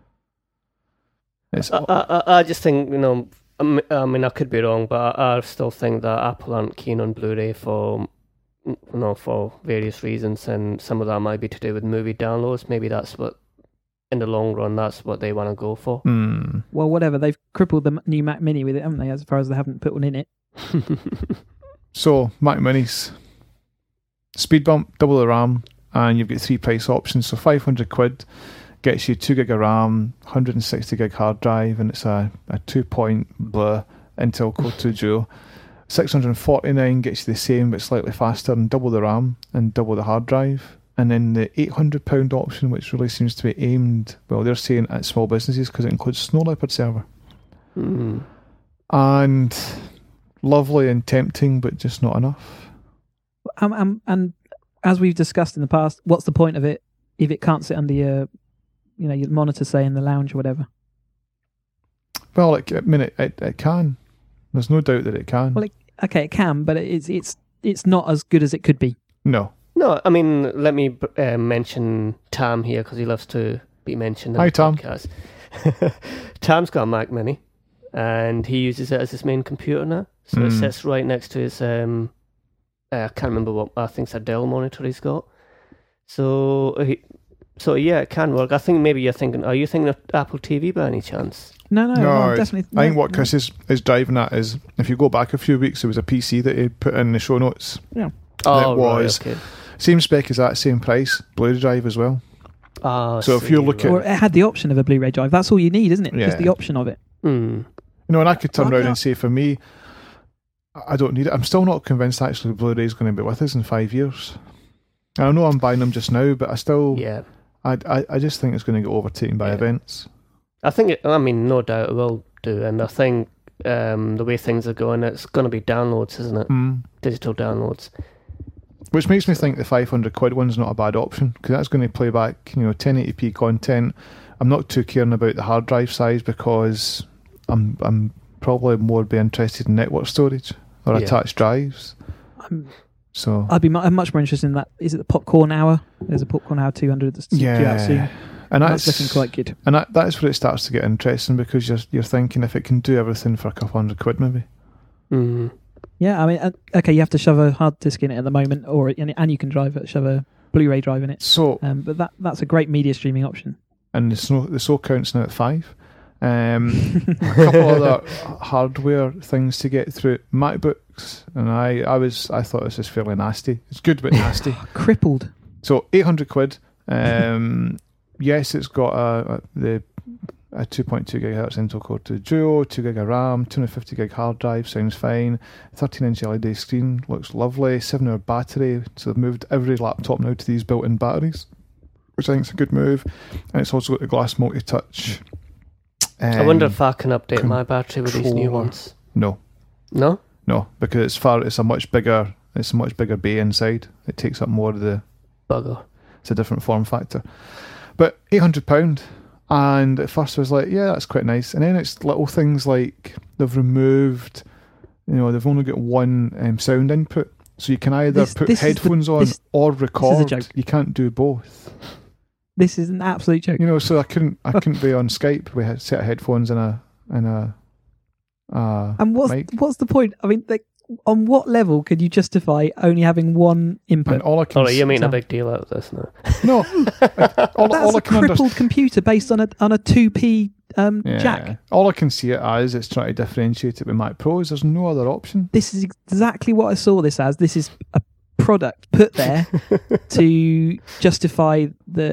it. I just think, I mean, I could be wrong, but I still think that Apple aren't keen on Blu-ray for various reasons, and some of that might be to do with movie downloads. Maybe that's what, in the long run, that's what they want to go for. Well, whatever. They've crippled the new Mac Mini with it, haven't they? As far as they haven't put one in it. So, Mac Minis, speed bump, double the RAM, and you've got 3 price options. So £500 gets you 2 gig of RAM, 160 gig hard drive, and it's a 2-point Intel Core 2 Duo. $649 gets you the same but slightly faster and double the RAM and double the hard drive. And then the £800 option, which really seems to be aimed, well, they're saying at small businesses because it includes Snow Leopard server. And lovely and tempting, but just not enough. And as we've discussed in the past, what's the point of it if it can't sit under your monitor, say, in the lounge or whatever? Well, it can. There's no doubt that it can. Well, it can, but it's not as good as it could be. No, I mean, let me mention Tam here, because he loves to be mentioned in the Tam. Podcast. Tam's got a Mac Mini, and he uses it as his main computer now. So it sits right next to his, I can't remember what, I think it's a Dell monitor he's got. So yeah, it can work. I think maybe you're thinking, are you thinking of Apple TV by any chance? No, definitely. I think what Chris is driving at is, if you go back a few weeks, there was a PC that he put in the show notes. Yeah. Oh, was right, okay. Same spec as that, same price, Blu-ray drive as well. So if you look at... Or it had the option of a Blu-ray drive. That's all you need, isn't it? Yeah. Just the option of it. And I could turn around and say, for me, I don't need it. I'm still not convinced actually Blu-ray is going to be with us in 5 years. I know I'm buying them just now, but I still... Yeah. I just think it's going to get overtaken by events. I think, no doubt it will do. And I think the way things are going, it's going to be downloads, isn't it? Digital downloads. Which makes me think the £500 one's not a bad option, because that's going to play back 1080p content. I'm not too caring about the hard drive size, because I'm probably more be interested in network storage. or attached drives. So I'm much more interested in that. Is it the Popcorn Hour? There's a Popcorn Hour 200 that's due out soon. And that's looking quite good. And that's where it starts to get interesting, because you're thinking if it can do everything for a couple £100 maybe. Mm. Yeah, I mean, okay, you have to shove a hard disk in it at the moment, and you can shove a Blu-ray drive in it. So, but that's a great media streaming option. And the SO count's now at 5. A couple other hardware things to get through. MacBooks, and I thought this was fairly nasty. It's good but nasty. Crippled. So £800. Yes, it's got a 2.2 gigahertz Intel Core 2 Duo, 2 gig of RAM, 250 gig hard drive, sounds fine. 13-inch LED screen, looks lovely. 7-hour battery. So they've moved every laptop now to these built-in batteries, which I think is a good move. And it's also got the glass multi-touch. I wonder if I can update my battery with these new ones. No, because it's a much bigger bay inside. It takes up more of the bugger. It's a different form factor. But £800, and at first I was like, yeah, that's quite nice. And then it's little things like they've removed, they've only got one sound input, so you can either put headphones on or record. This is a joke. You can't do both. This is an absolute joke. So I couldn't be on Skype with a set of headphones and a and what's the point? I mean, on what level could you justify only having one input? And all I can you're making a big deal out of this now. No, that's a crippled computer based on a 2p jack. All I can see it as, it's trying to differentiate it with Mac Pros. There's no other option. This is exactly what I saw this as. This is a product put there to justify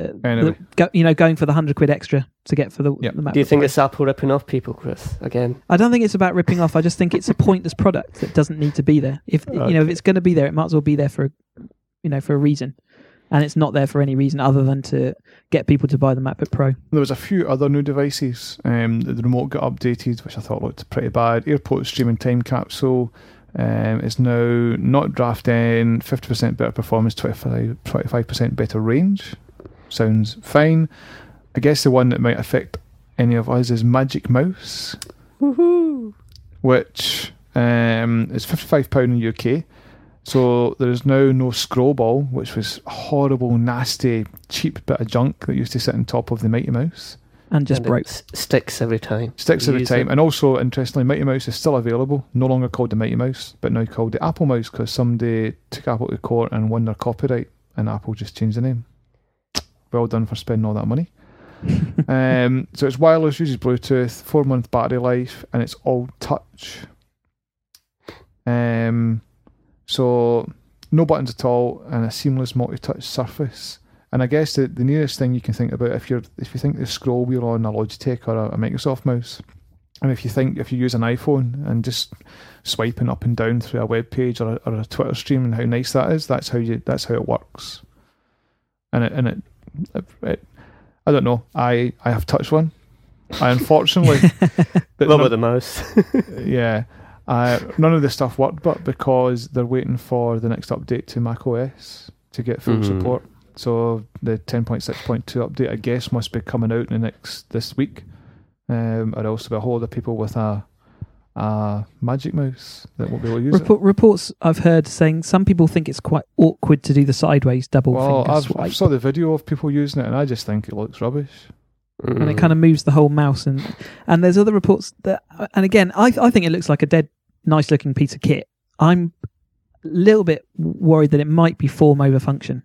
going for the £100 extra to get for the MacBook. Do you think it's Apple ripping off people, Chris? Again, I don't think it's about ripping off. I just think it's a pointless product that doesn't need to be there. If if it's going to be there, it might as well be there for a reason, and it's not there for any reason other than to get people to buy the MacBook Pro. There was a few other new devices. The remote got updated, which I thought looked pretty bad. AirPods streaming time capsule. It's now not draft in, 50% better performance, 25% better range. Sounds fine. I guess the one that might affect any of us is Magic Mouse. Woohoo! Which is £55 in the UK. So there's now no scroll ball, which was a horrible, nasty, cheap bit of junk that used to sit on top of the Mighty Mouse. And just broke. Sticks every time. And also, interestingly, Mighty Mouse is still available. No longer called the Mighty Mouse, but now called the Apple Mouse, because somebody took Apple to court and won their copyright, and Apple just changed the name. Well done for spending all that money. So it's wireless, uses Bluetooth, 4-month battery life, and it's all touch. So no buttons at all, and a seamless multi-touch surface. And I guess the nearest thing you can think about, if you think the scroll wheel on a Logitech or a Microsoft mouse, and if you use an iPhone and just swiping up and down through a web page or a Twitter stream, and how nice that is, that's how it works. And it I don't know. I have touched one. I unfortunately what about the mouse? Yeah. None of this stuff worked, but because they're waiting for the next update to macOS to get full support. So the 10.6.2 update, I guess, must be coming out this week. I'd also be a whole lot of people with a Magic Mouse that won't be able to use it. Reports I've heard saying some people think it's quite awkward to do the sideways double finger swipe. I saw the video of people using it, and I just think it looks rubbish. And it kind of moves the whole mouse, and there's other reports that, and again, I think it looks like a dead nice looking piece of kit. I'm a little bit worried that it might be form over function.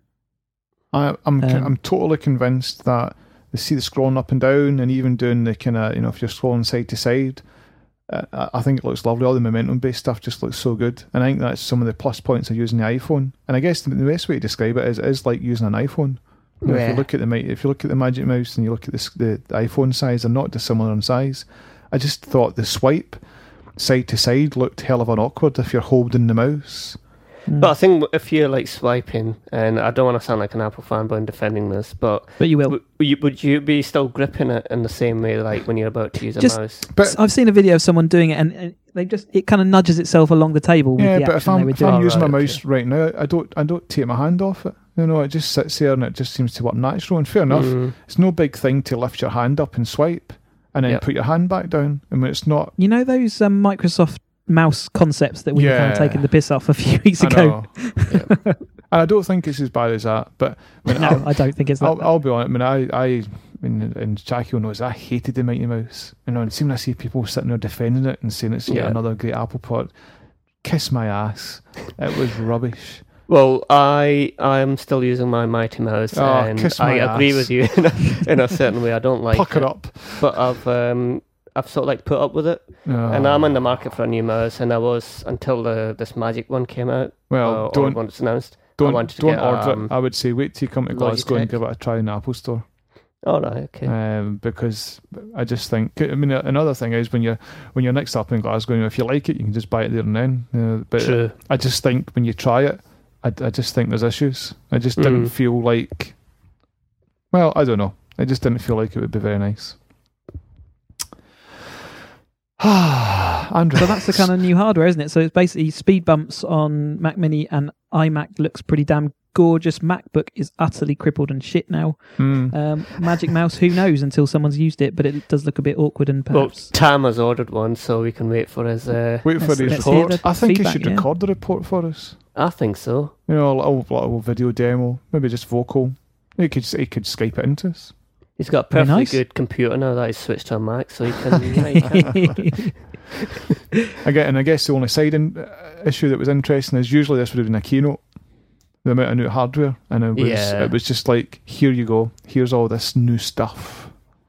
I'm totally convinced that they see the scrolling up and down, and even doing the kind of, if you're scrolling side to side, I think it looks lovely. All the momentum based stuff just looks so good, and I think that's some of the plus points of using the iPhone. And I guess the best way to describe it is like using an iPhone. If you look at the Magic Mouse and you look at the iPhone size, they're not dissimilar in size. I just thought the swipe side to side looked hell of an awkward if you're holding the mouse. But I think if you're like swiping, and I don't want to sound like an Apple fanboy in defending this, but you will. Would you be still gripping it in the same way like when you're about to use a mouse? But I've seen a video of someone doing it, and it kind of nudges itself along the table. Yeah, with the but if I'm using my mouse right now, I don't take my hand off it. It just sits there and it just seems to work natural. And fair enough, it's no big thing to lift your hand up and swipe and then put your hand back down. I mean, it's not. You know those Microsoft mouse concepts that we were kind of taking the piss off a few weeks ago. And I don't think it's as bad as that, but I don't think it's that bad. I'll be honest. I mean, and Jackie knows I hated the Mighty Mouse. And seeing I see people sitting there defending it and saying it's yet another great Apple product, kiss my ass. It was rubbish. Well, I'm still using my Mighty Mouse, and I agree with you in a certain way. I don't like Pucker up, but I've sort of like put up with it, and I'm in the market for a new mouse, and I was until this Magic one came out. Well, when it's announced. Don't order it. I would say wait till you come to Glasgow and give it a try in the Apple Store. All right, okay. Because I just think, another thing is when you're next up in Glasgow, if you like it, you can just buy it there and then. But True. I just think when you try it, I just think there's issues. I just didn't feel like. Well, I don't know. I just didn't feel like it would be very nice. Andrew. So that's the kind of new hardware, isn't it? So it's basically speed bumps on Mac Mini and iMac looks pretty damn gorgeous. MacBook is utterly crippled and shit now. Magic Mouse, who knows until someone's used it, but it does look a bit awkward and perhaps... Well, Tam has ordered one, so we can wait for his report. I think he should record the report for us. I think so. A little video demo, maybe just vocal. He could Skype it into us. He's got a perfectly good computer now that he's switched to a Mac, so he can... I guess the only side issue that was interesting is usually this would have been a keynote, the amount of new hardware, and it was just like, here you go, here's all this new stuff.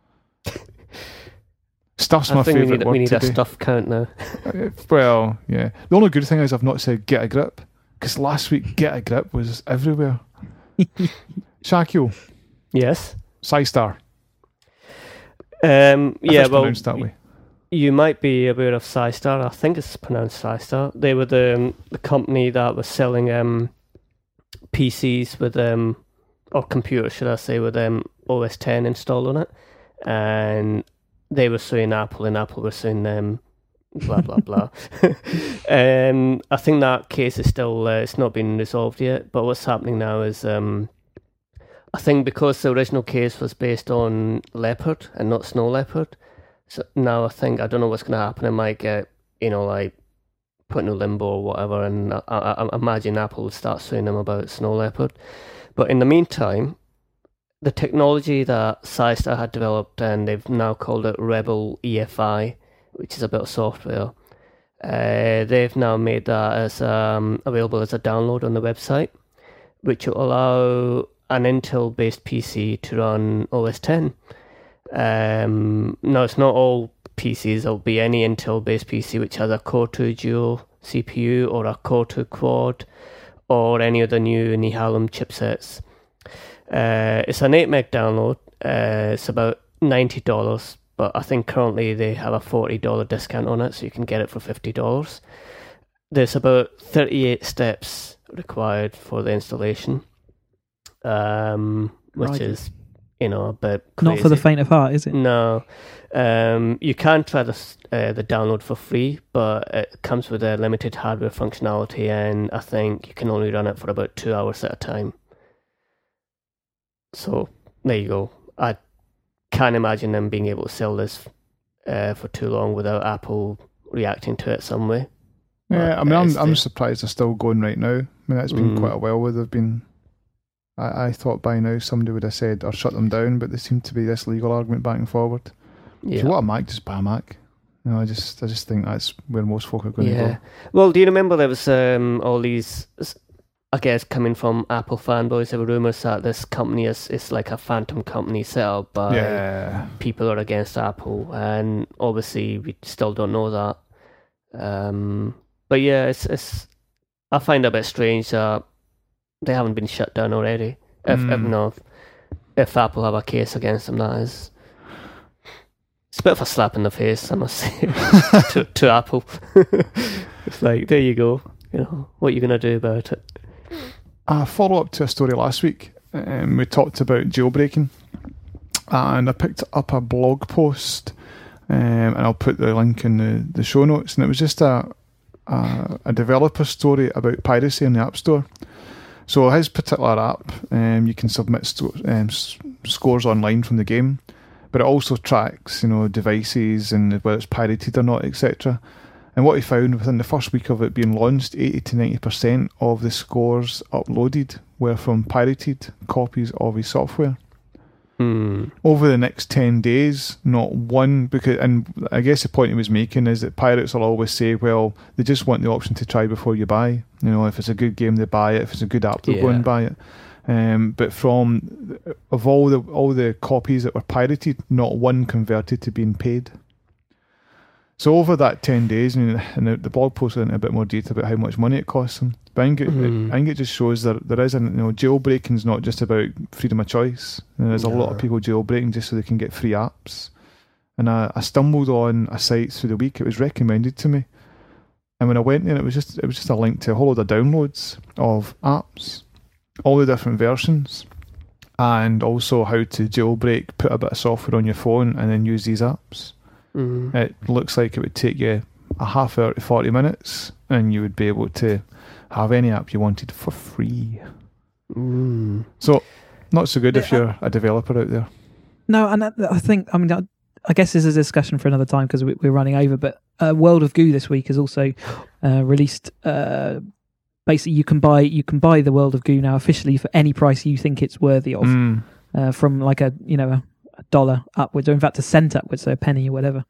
Stuff's my favourite word. We need today. a stuff count now. Well, yeah. The only good thing is I've not said get a grip, because last week get a grip was everywhere. Shakio. Yes. SciStar. Pronounced that way. You might be aware of SciStar. I think it's pronounced SciStar. They were the company that was selling PCs with or computers, should I say, with OS 10 installed on it, and they were suing Apple, and Apple were suing them. Blah blah blah. I think that case is still it's not been resolved yet. But what's happening now is I think because the original case was based on Leopard and not Snow Leopard, so now I don't know what's going to happen. It might get, like put in a limbo or whatever, and I imagine Apple will start suing them about Snow Leopard. But in the meantime, the technology that SciStar had developed, and they've now called it Rebel EFI, which is a bit of software, they've now made that as available as a download on the website, which will allow an Intel-based PC to run OS 10. No, it's not all PCs. It'll be any Intel-based PC which has a Core 2 Duo CPU or a Core 2 Quad or any of the new Nehalem chipsets. It's an 8 meg download. It's about $90, but I think currently they have a $40 discount on it, so you can get it for $50. There's about 38 steps required for the installation. Which is, a bit crazy. Not for the faint of heart, is it? No. You can try the download for free, but it comes with a limited hardware functionality, and I think you can only run it for about 2 hours at a time. So, there you go. I can't imagine them being able to sell this for too long without Apple reacting to it some way. Yeah, I'm surprised they're still going right now. I mean, it's been quite a while where they've been... I thought by now somebody would have said or shut them down, but there seemed to be this legal argument back and forward. Yeah. If you want a Mac, just buy a Mac. I just think that's where most folk are going to go. Well, do you remember there was all these, I guess, coming from Apple fanboys, there were rumours that this company is like a phantom company set up by people who are against Apple, and obviously we still don't know that. But yeah, it's I find it a bit strange that they haven't been shut down already. If Apple have a case against them, that is. It's a bit of a slap in the face, I must say, to Apple. It's like, there you go. What are you going to do about it? A follow-up to a story last week. We talked about jailbreaking, and I picked up a blog post, and I'll put the link in the show notes, and it was just a developer story about piracy in the App Store. So his particular app, you can submit scores online from the game, but it also tracks, devices and whether it's pirated or not, etc. And what he found within the first week of it being launched, 80 to 90% of the scores uploaded were from pirated copies of his software. Over the next 10 days, not one, and I guess the point he was making is that pirates will always say, well, they just want the option to try before you buy. You know, if it's a good game, they buy it. If it's a good app, they'll go and buy it. But of all the copies that were pirated, not one converted to being paid. So over that 10 days, and the blog post went into a bit more detail about how much money it costs them. But I think it just shows that there is jailbreaking is not just about freedom of choice. And there's a lot of people jailbreaking just so they can get free apps. And I stumbled on a site through the week. It was recommended to me, and when I went in, it was just a link to a whole load of downloads of apps, all the different versions, and also how to jailbreak, put a bit of software on your phone, and then use these apps. It looks like it would take you a half hour to 40 minutes, and you would be able to have any app you wanted for free. So, not so good if you're a developer out there. No, and I think, I guess this is a discussion for another time because we're running over, but World of Goo this week has also released, basically you can buy the World of Goo now officially for any price you think it's worthy of, from like a $1 upwards, or in fact a cent upwards, so a penny or whatever.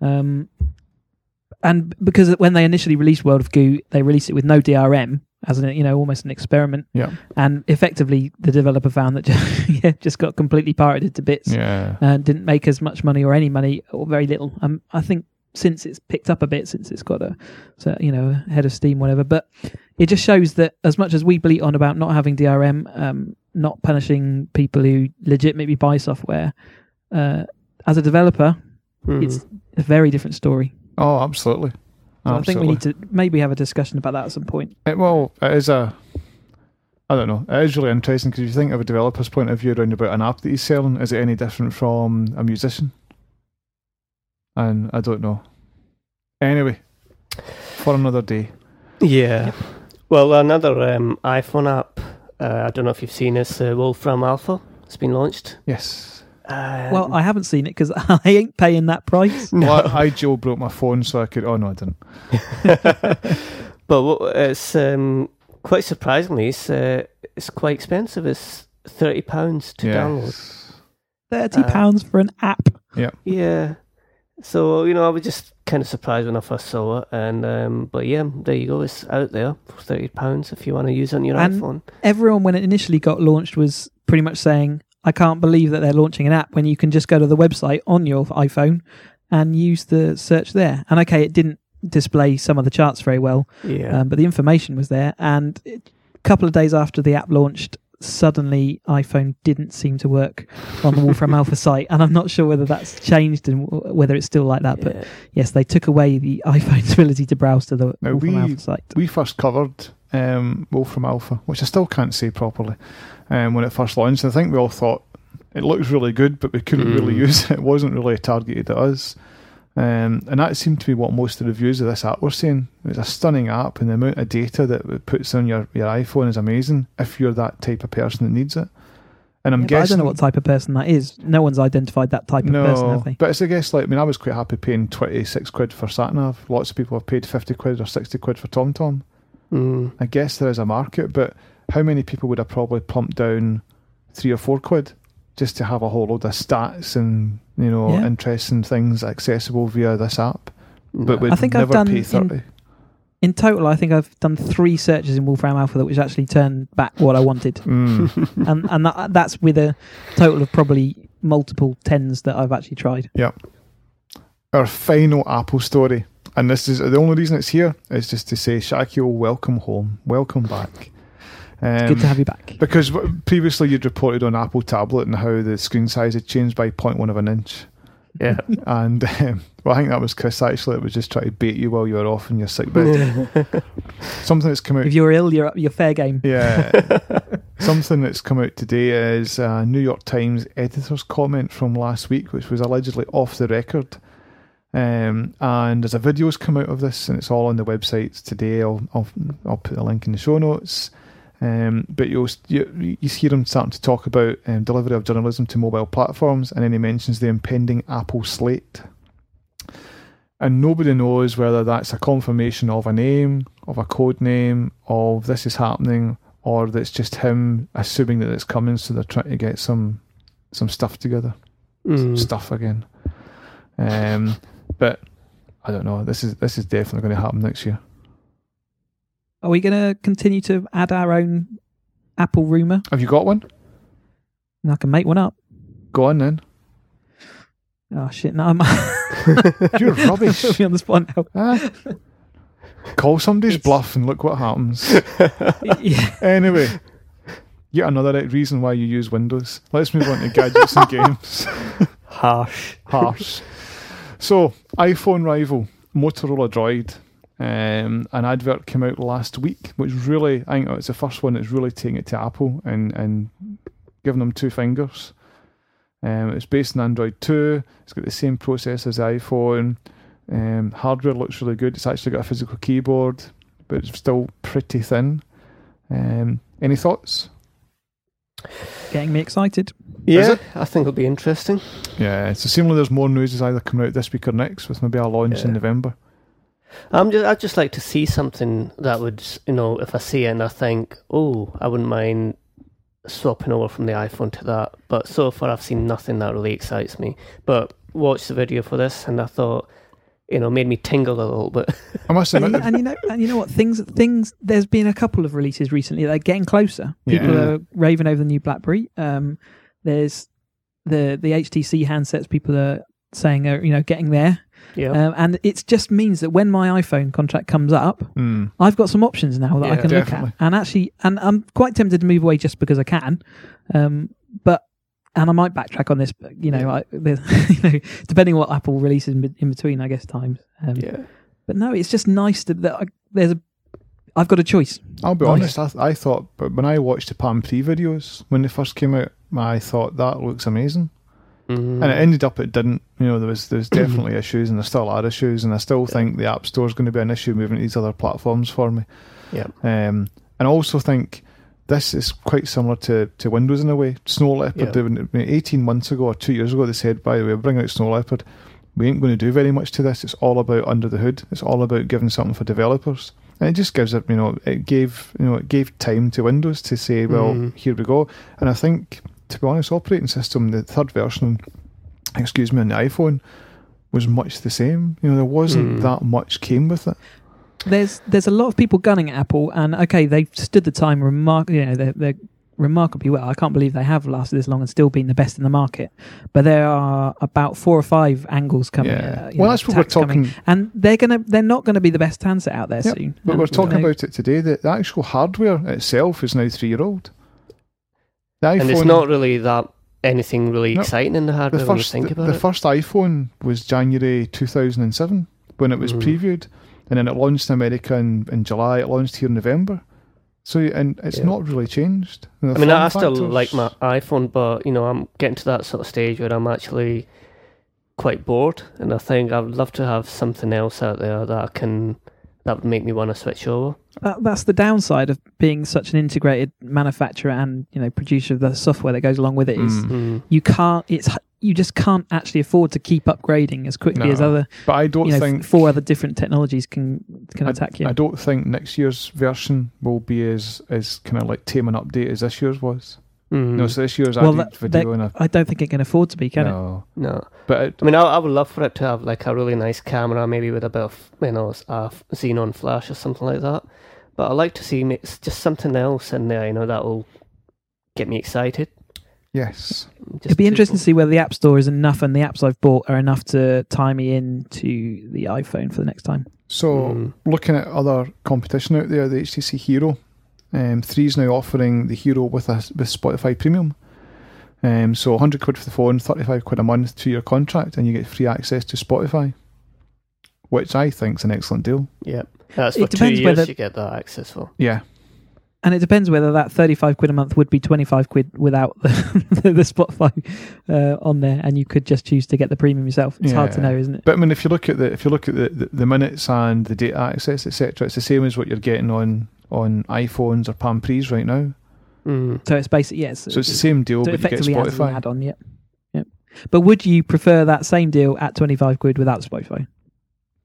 And because when they initially released World of Goo, they released it with no DRM as almost an experiment. Yeah. And effectively, the developer found that just got completely pirated to bits. Yeah. And didn't make as much money or any money or very little. I think since it's picked up a bit, since it's got a head of steam, whatever. But it just shows that as much as we bleat on about not having DRM, not punishing people who legitimately buy software, as a developer, it's a very different story. Oh, absolutely. So I think we need to maybe have a discussion about that at some point. It is I don't know. It is really interesting because if you think of a developer's point of view around about an app that he's selling, is it any different from a musician? And I don't know. Anyway, for another day. Yeah. Yep. Well, another iPhone app, I don't know if you've seen this, Wolfram Alpha. It's been launched. Yes. Well, I haven't seen it because I ain't paying that price. No. Well, I jailbroke my phone so I could... Oh, no, I didn't. But it's quite surprisingly, it's quite expensive. It's £30 to download. £30 for an app? Yeah. Yeah. So, I was just kind of surprised when I first saw it. And but yeah, there you go. It's out there for £30 if you want to use it on your iPhone. Everyone, when it initially got launched, was pretty much saying, I can't believe that they're launching an app when you can just go to the website on your iPhone and use the search there. And okay, it didn't display some of the charts very well, but the information was there. And a couple of days after the app launched, suddenly iPhone didn't seem to work on the Wolfram Alpha site. And I'm not sure whether that's changed and whether it's still like that. Yeah. But yes, they took away the iPhone's ability to browse to the Wolfram Alpha site. We first covered Wolfram Alpha, which I still can't say properly, when it first launched. I think we all thought it looks really good, but we couldn't really use it. It wasn't really targeted at us. And that seemed to be what most of the reviews of this app were saying. It's a stunning app, and the amount of data that it puts on your iPhone is amazing if you're that type of person that needs it. And I'm guessing... I don't know what type of person that is. No one's identified that type of person, have they? But it's, I guess, I was quite happy paying 26 quid for SatNav. Lots of people have paid 50 quid or 60 quid for TomTom. I guess there is a market, but how many people would have probably plumped down 3 or 4 quid just to have a whole load of stats and interesting things accessible via this app? But would never pay 30. In total, I think I've done 3 searches in Wolfram Alpha which actually turned back what I wanted, and that's with a total of probably multiple tens that I've actually tried. Yeah. Our final Apple story. And this is the only reason it's here is just to say, Shaquille, welcome home, welcome back. It's good to have you back. Because previously you'd reported on Apple Tablet and how the screen size had changed by 0.1 of an inch. Yeah. And I think that was Chris actually. It was just trying to bait you while you were off in your sick bed. Something that's come out. If you're ill, you're fair game. Yeah. Something that's come out today is a New York Times editor's comment from last week, which was allegedly off the record. And there's a video's come out of this, and it's all on the websites today. I'll put a link in the show notes. But you hear him starting to talk about delivery of journalism to mobile platforms, and then he mentions the impending Apple slate. and nobody knows whether that's a confirmation of a name, of a code name, of this is happening, or that's just him assuming that it's coming, so they're trying to get some stuff together. Stuff again. But I don't know. This is definitely going to happen next year. Are we going to continue to add our own Apple rumour? Have you got one? And I can make one up. Go on then. Oh shit! No, I'm. You're rubbish. Put me on the spot now. Call somebody's bluff and look what happens. Yeah. Anyway, yet another reason why you use Windows. Let's move on to gadgets and games. Harsh. So, iPhone rival, Motorola Droid. An advert came out last week, which really, I think it's the first one that's really taking it to Apple and giving them two fingers. It's based on Android 2. It's got the same processor as the iPhone. Hardware looks really good. It's actually got a physical keyboard, but it's still pretty thin. Any thoughts? Getting me excited. Yeah, I think it'll be interesting. Yeah, so seemingly there's more news is either coming out this week or next, with maybe a launch in November. I'd just like to see something that would, if I see it and I think, I wouldn't mind swapping over from the iPhone to that. But so far I've seen nothing that really excites me. But watched the video for this and I thought, made me tingle a little bit. I must admit, and you know what? Things. There's been a couple of releases recently that are getting closer. People are raving over the new BlackBerry. There's the HTC handsets. People are saying are getting there. Yeah. And it just means that when my iPhone contract comes up, I've got some options now that I can look at. And actually, and I'm quite tempted to move away just because I can. And I might backtrack on this, but depending on what Apple releases in between, I guess times. But no, it's just nice that I've got a choice. I'll be honest. I thought, but when I watched the Palm Pre videos when they first came out, I thought that looks amazing. And it ended up it didn't. There's definitely issues, and there still are issues, and I still think the App Store is going to be an issue moving to these other platforms for me. Yeah. And I also think this is quite similar to Windows in a way. Snow Leopard, 18 months ago or 2 years ago, they said, by the way, we're bringing out Snow Leopard. We ain't going to do very much to this. It's all about under the hood. It's all about giving something for developers. And it just gives it, it gave time to Windows to say, well, here we go. And I think, to be honest, operating system, the third version, on the iPhone, was much the same. There wasn't that much came with it. There's a lot of people gunning at Apple, and they've stood the time they're remarkably well. I can't believe they have lasted this long and still been the best in the market. But there are about 4 or 5 angles coming. That's what we're talking. And they're not going to be the best handset out there soon. But we're talking about it today. The actual hardware itself is now 3-year-old. And it's not really anything really exciting in the hardware when you think about it. The first iPhone was January 2007 when it was previewed. And then it launched in America in July. It launched here in November. So, and it's not really changed. I still like my iPhone, but, I'm getting to that sort of stage where I'm actually quite bored. And I think I would love to have something else out there that would make me want to switch over. That's the downside of being such an integrated manufacturer and, producer of the software that goes along with it is you just can't actually afford to keep upgrading as quickly as other. But I don't think 4 other different technologies can attack you. I don't think next year's version will be as kind of like tame an update as this year's was. So this year's added video. I don't think it can afford to be, can it? No. But I would love for it to have like a really nice camera, maybe with a bit of xenon flash or something like that. But I like to see just something else in there, that will get me excited. Yes. It'd be interesting to see whether the App Store is enough and the apps I've bought are enough to tie me into the iPhone for the next time. So, looking at other competition out there, the HTC Hero 3 is now offering the Hero with Spotify Premium. So, 100 quid for the phone, 35 quid a month, 2-year contract, and you get free access to Spotify, which I think is an excellent deal. Yeah. That's for 2 years you get that access for. Yeah. And it depends whether that 35 quid a month would be 25 quid without the Spotify on there, and you could just choose to get the premium yourself. It's hard to know, isn't it? But if you look at the minutes and the data access, etc., it's the same as what you're getting on iPhones or Palm Pres right now. So it's basically so it's the same deal, but you get Spotify. As an add-on, Yep. But would you prefer that same deal at 25 quid without Spotify?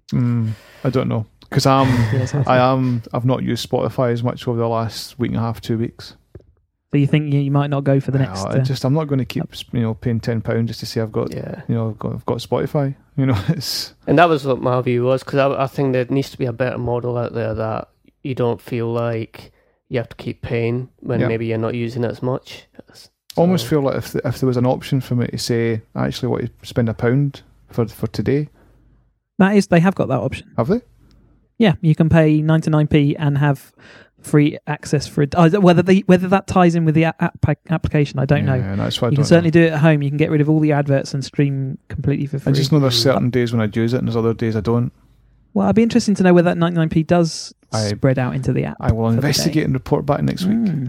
I don't know because I've not used Spotify as much over the last week and a half, 2 weeks. So you think you might not go for the next? I'm not going to keep paying £10 just to say I've got I've got Spotify. And that was what my view was, because I think there needs to be a better model out there that you don't feel like you have to keep paying when maybe you're not using it as much. Almost feel like if there was an option for me to say, I actually want to spend £1 for today. They have got that option. Have they? Yeah, you can pay 99p and have free access for it. Whether that ties in with the application, I don't know. That's why you can certainly do it at home. You can get rid of all the adverts and stream completely for free. I just know there's certain days when I'd use it and there's other days I don't. Well, I'd be interested to know whether that 99p does spread out into the app. I will investigate and report back next week.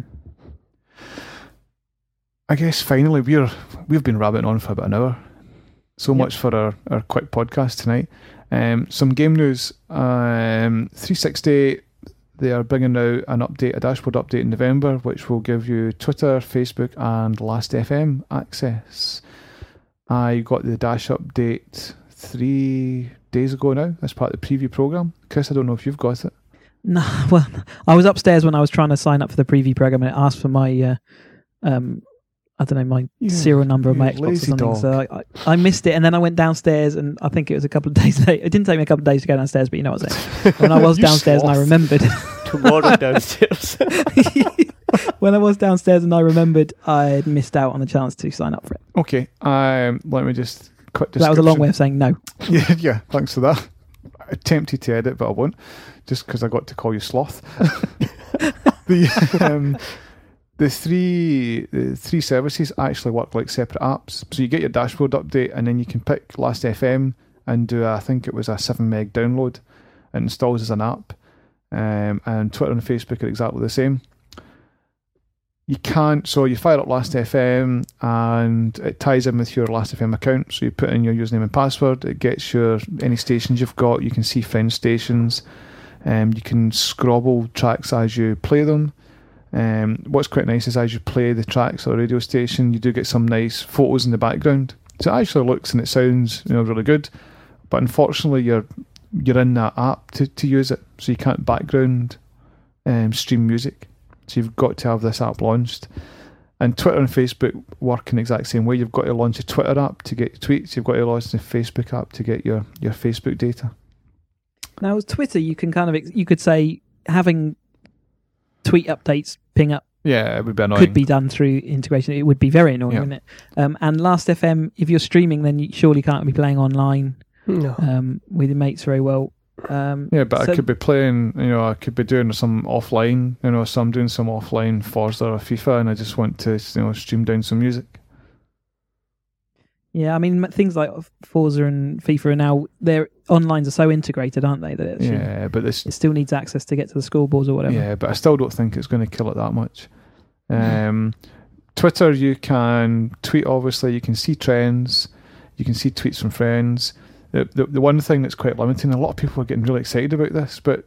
I guess finally we've been rabbiting on for about an hour. So much for our quick podcast tonight. Some game news. 360, they are bringing out a dashboard update in November, which will give you Twitter, Facebook and Last.fm access. I got the Dash update 3 days ago now as part of the preview program. Chris, I don't know if you've got it. No, well, I was upstairs when I was trying to sign up for the preview program and it asked for my my serial number of my Xbox or something. Dog. So I missed it, and then I went downstairs, and I think it was a couple of days late. It didn't take me a couple of days to go downstairs, but you know what I'm saying. When I was downstairs and I remembered. Tomorrow downstairs. When I was downstairs and I remembered, I had missed out on the chance to sign up for it. Okay, let me just quick description. That was a long way of saying no. Yeah, thanks for that. I attempted to edit, but I won't, just because I got to call you sloth. The three services actually work like separate apps. So you get your dashboard update and then you can pick Last.fm and do I think it was a 7 meg download. It installs as an app. And Twitter and Facebook are exactly the same. You fire up Last.fm and it ties in with your Last.fm account. So you put in your username and password. It gets any stations you've got. You can see friend stations. You can scrobble tracks as you play them. What's quite nice is as you play the tracks or the radio station, you do get some nice photos in the background. So it actually looks and it sounds really good. But unfortunately, you're in that app to use it, so you can't background stream music. So you've got to have this app launched. And Twitter and Facebook work in the exact same way. You've got to launch a Twitter app to get your tweets. You've got to launch a Facebook app to get your Facebook data. Now, with Twitter, you could say having tweet updates ping up. Yeah, it would be annoying. Could be done through integration. It would be very annoying, wouldn't it? And Last.fm, if you're streaming, then you surely can't be playing online with your mates very well. But I could be playing, I could be doing some offline, so I'm doing some offline Forza or FIFA and I just want to, stream down some music. Yeah, I mean, things like Forza and FIFA are now, their onlines are so integrated, aren't they? That but it still needs access to get to the scoreboards or whatever. Yeah, but I still don't think it's going to kill it that much. Twitter, you can tweet, obviously, you can see trends, you can see tweets from friends. The one thing that's quite limiting, a lot of people are getting really excited about this, but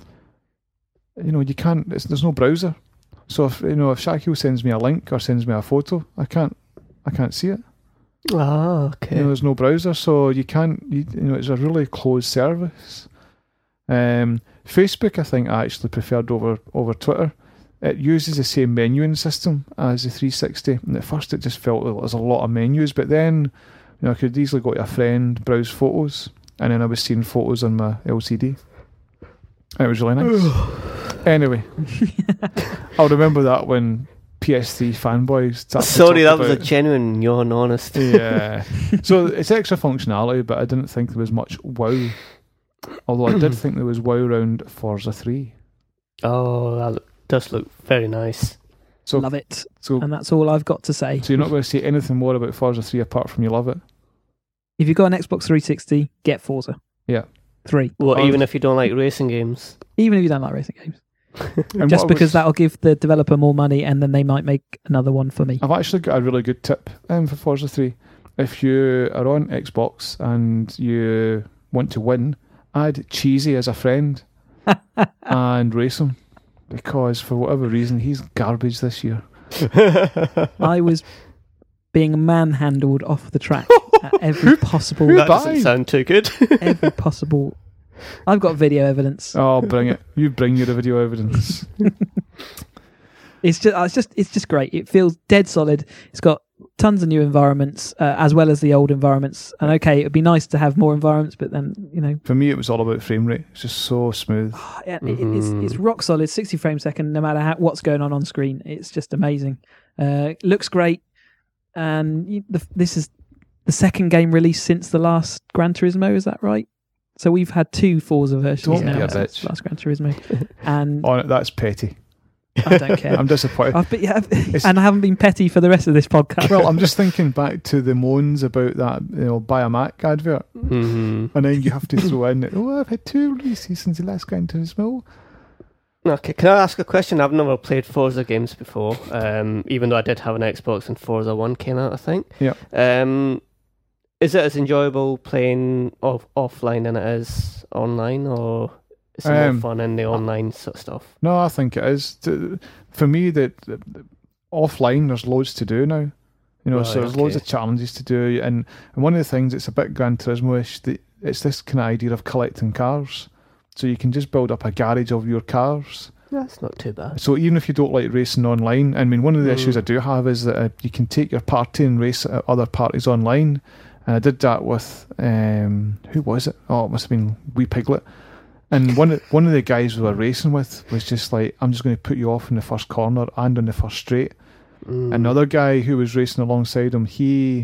you can't, there's no browser. So if Shaquille sends me a link or sends me a photo, I can't see it. Oh, okay. There's no browser, so you can't. It's a really closed service. Facebook, I think, I actually preferred over Twitter. It uses the same menuing system as the 360, and at first it just felt like there was a lot of menus. But then, I could easily go to a friend, browse photos, and then I was seeing photos on my LCD. And it was really nice. Anyway, I'll remember that when PS3 fanboys. Sorry, that was a genuine yawn, honest. Yeah. So it's extra functionality, but I didn't think there was much WoW. Although I did think there was WoW around Forza 3. Oh, that does look very nice. So, love it. And that's all I've got to say. So you're not going to say anything more about Forza 3 apart from you love it? If you've got an Xbox 360, get Forza. Yeah. 3. Well, even if you don't like racing games? Even if you don't like racing games. Just because that'll give the developer more money and then they might make another one for me. I've actually got a really good tip for Forza 3. If you are on Xbox and you want to win, add Cheesy as a friend and race him. Because for whatever reason, he's garbage this year. I was being manhandled off the track at every possible... That doesn't sound too good. Every possible I've got video evidence. Oh, bring it! You bring your video evidence. It's just great. It feels dead solid. It's got tons of new environments as well as the old environments. And okay, it'd be nice to have more environments, but then For me, it was all about frame rate. It's just so smooth. It's rock solid, 60 frames a second, no matter what's going on screen. It's just amazing. Looks great, and this is the second game released since the last Gran Turismo. Is that right? So we've had 2 Forza versions now since the last Gran Turismo, and that's petty. I don't care. I'm disappointed. And I haven't been petty for the rest of this podcast. Well, I'm just thinking back to the moans about that, buy a Mac advert, and then you have to throw in, I've had 2 releases since the last Gran Turismo. Okay, can I ask a question? I've never played Forza games before, even though I did have an Xbox and Forza 1 came out, I think. Yeah. Is it as enjoyable playing offline than it is online, or is it more fun in the online sort of stuff? No, I think it is. For me, the offline, there's loads to do now. So there's loads of challenges to do, and one of the things that's a bit Gran Turismo-ish, it's this kind of idea of collecting cars. So you can just build up a garage of your cars. That's not too bad. So even if you don't like racing online, I mean, one of the issues I do have is that you can take your party and race at other parties online. And I did that with, who was it? Oh, it must have been Wee Piglet. And one of the guys we were racing with was just like, I'm just going to put you off in the first corner and on the first straight. Another guy who was racing alongside him, he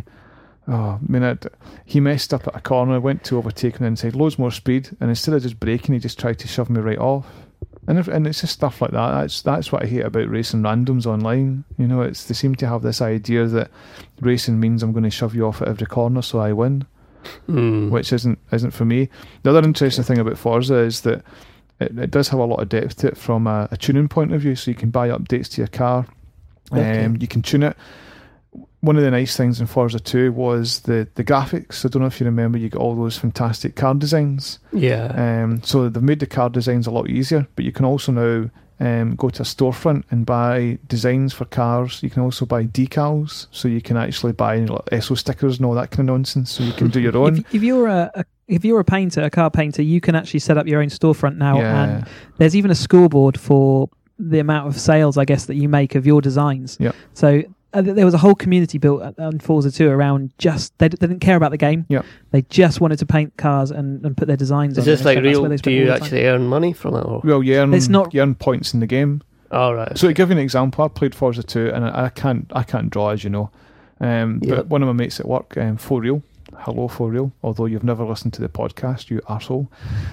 messed up at a corner, went to overtake me inside, loads more speed, and instead of just braking, he just tried to shove me right off. And it's just stuff like that. That's what I hate about racing randoms online. They seem to have this idea that racing means I'm going to shove you off at every corner so I win, which isn't for me. The other interesting thing about Forza is that it does have a lot of depth to it from a tuning point of view. So you can buy updates to your car, you can tune it. One of the nice things in Forza 2 was the graphics. I don't know if you remember, you got all those fantastic car designs. Yeah. So they've made the car designs a lot easier, but you can also now go to a storefront and buy designs for cars. You can also buy decals, so you can actually buy ESO stickers and all that kind of nonsense, so you can do your own. If you're a painter, a car painter, you can actually set up your own storefront now, and there's even a scoreboard for the amount of sales, I guess, that you make of your designs. Yeah. So there was a whole community built on Forza 2 around they didn't care about the game. Yeah. They just wanted to paint cars and put their designs on. Is this like real? Do you actually earn money from it? Or? Well, you earn points in the game. All right. So to give you an example, I played Forza 2 and I can't draw, as you know. But one of my mates at work, For Real, hello For Real, although you've never listened to the podcast, you arsehole.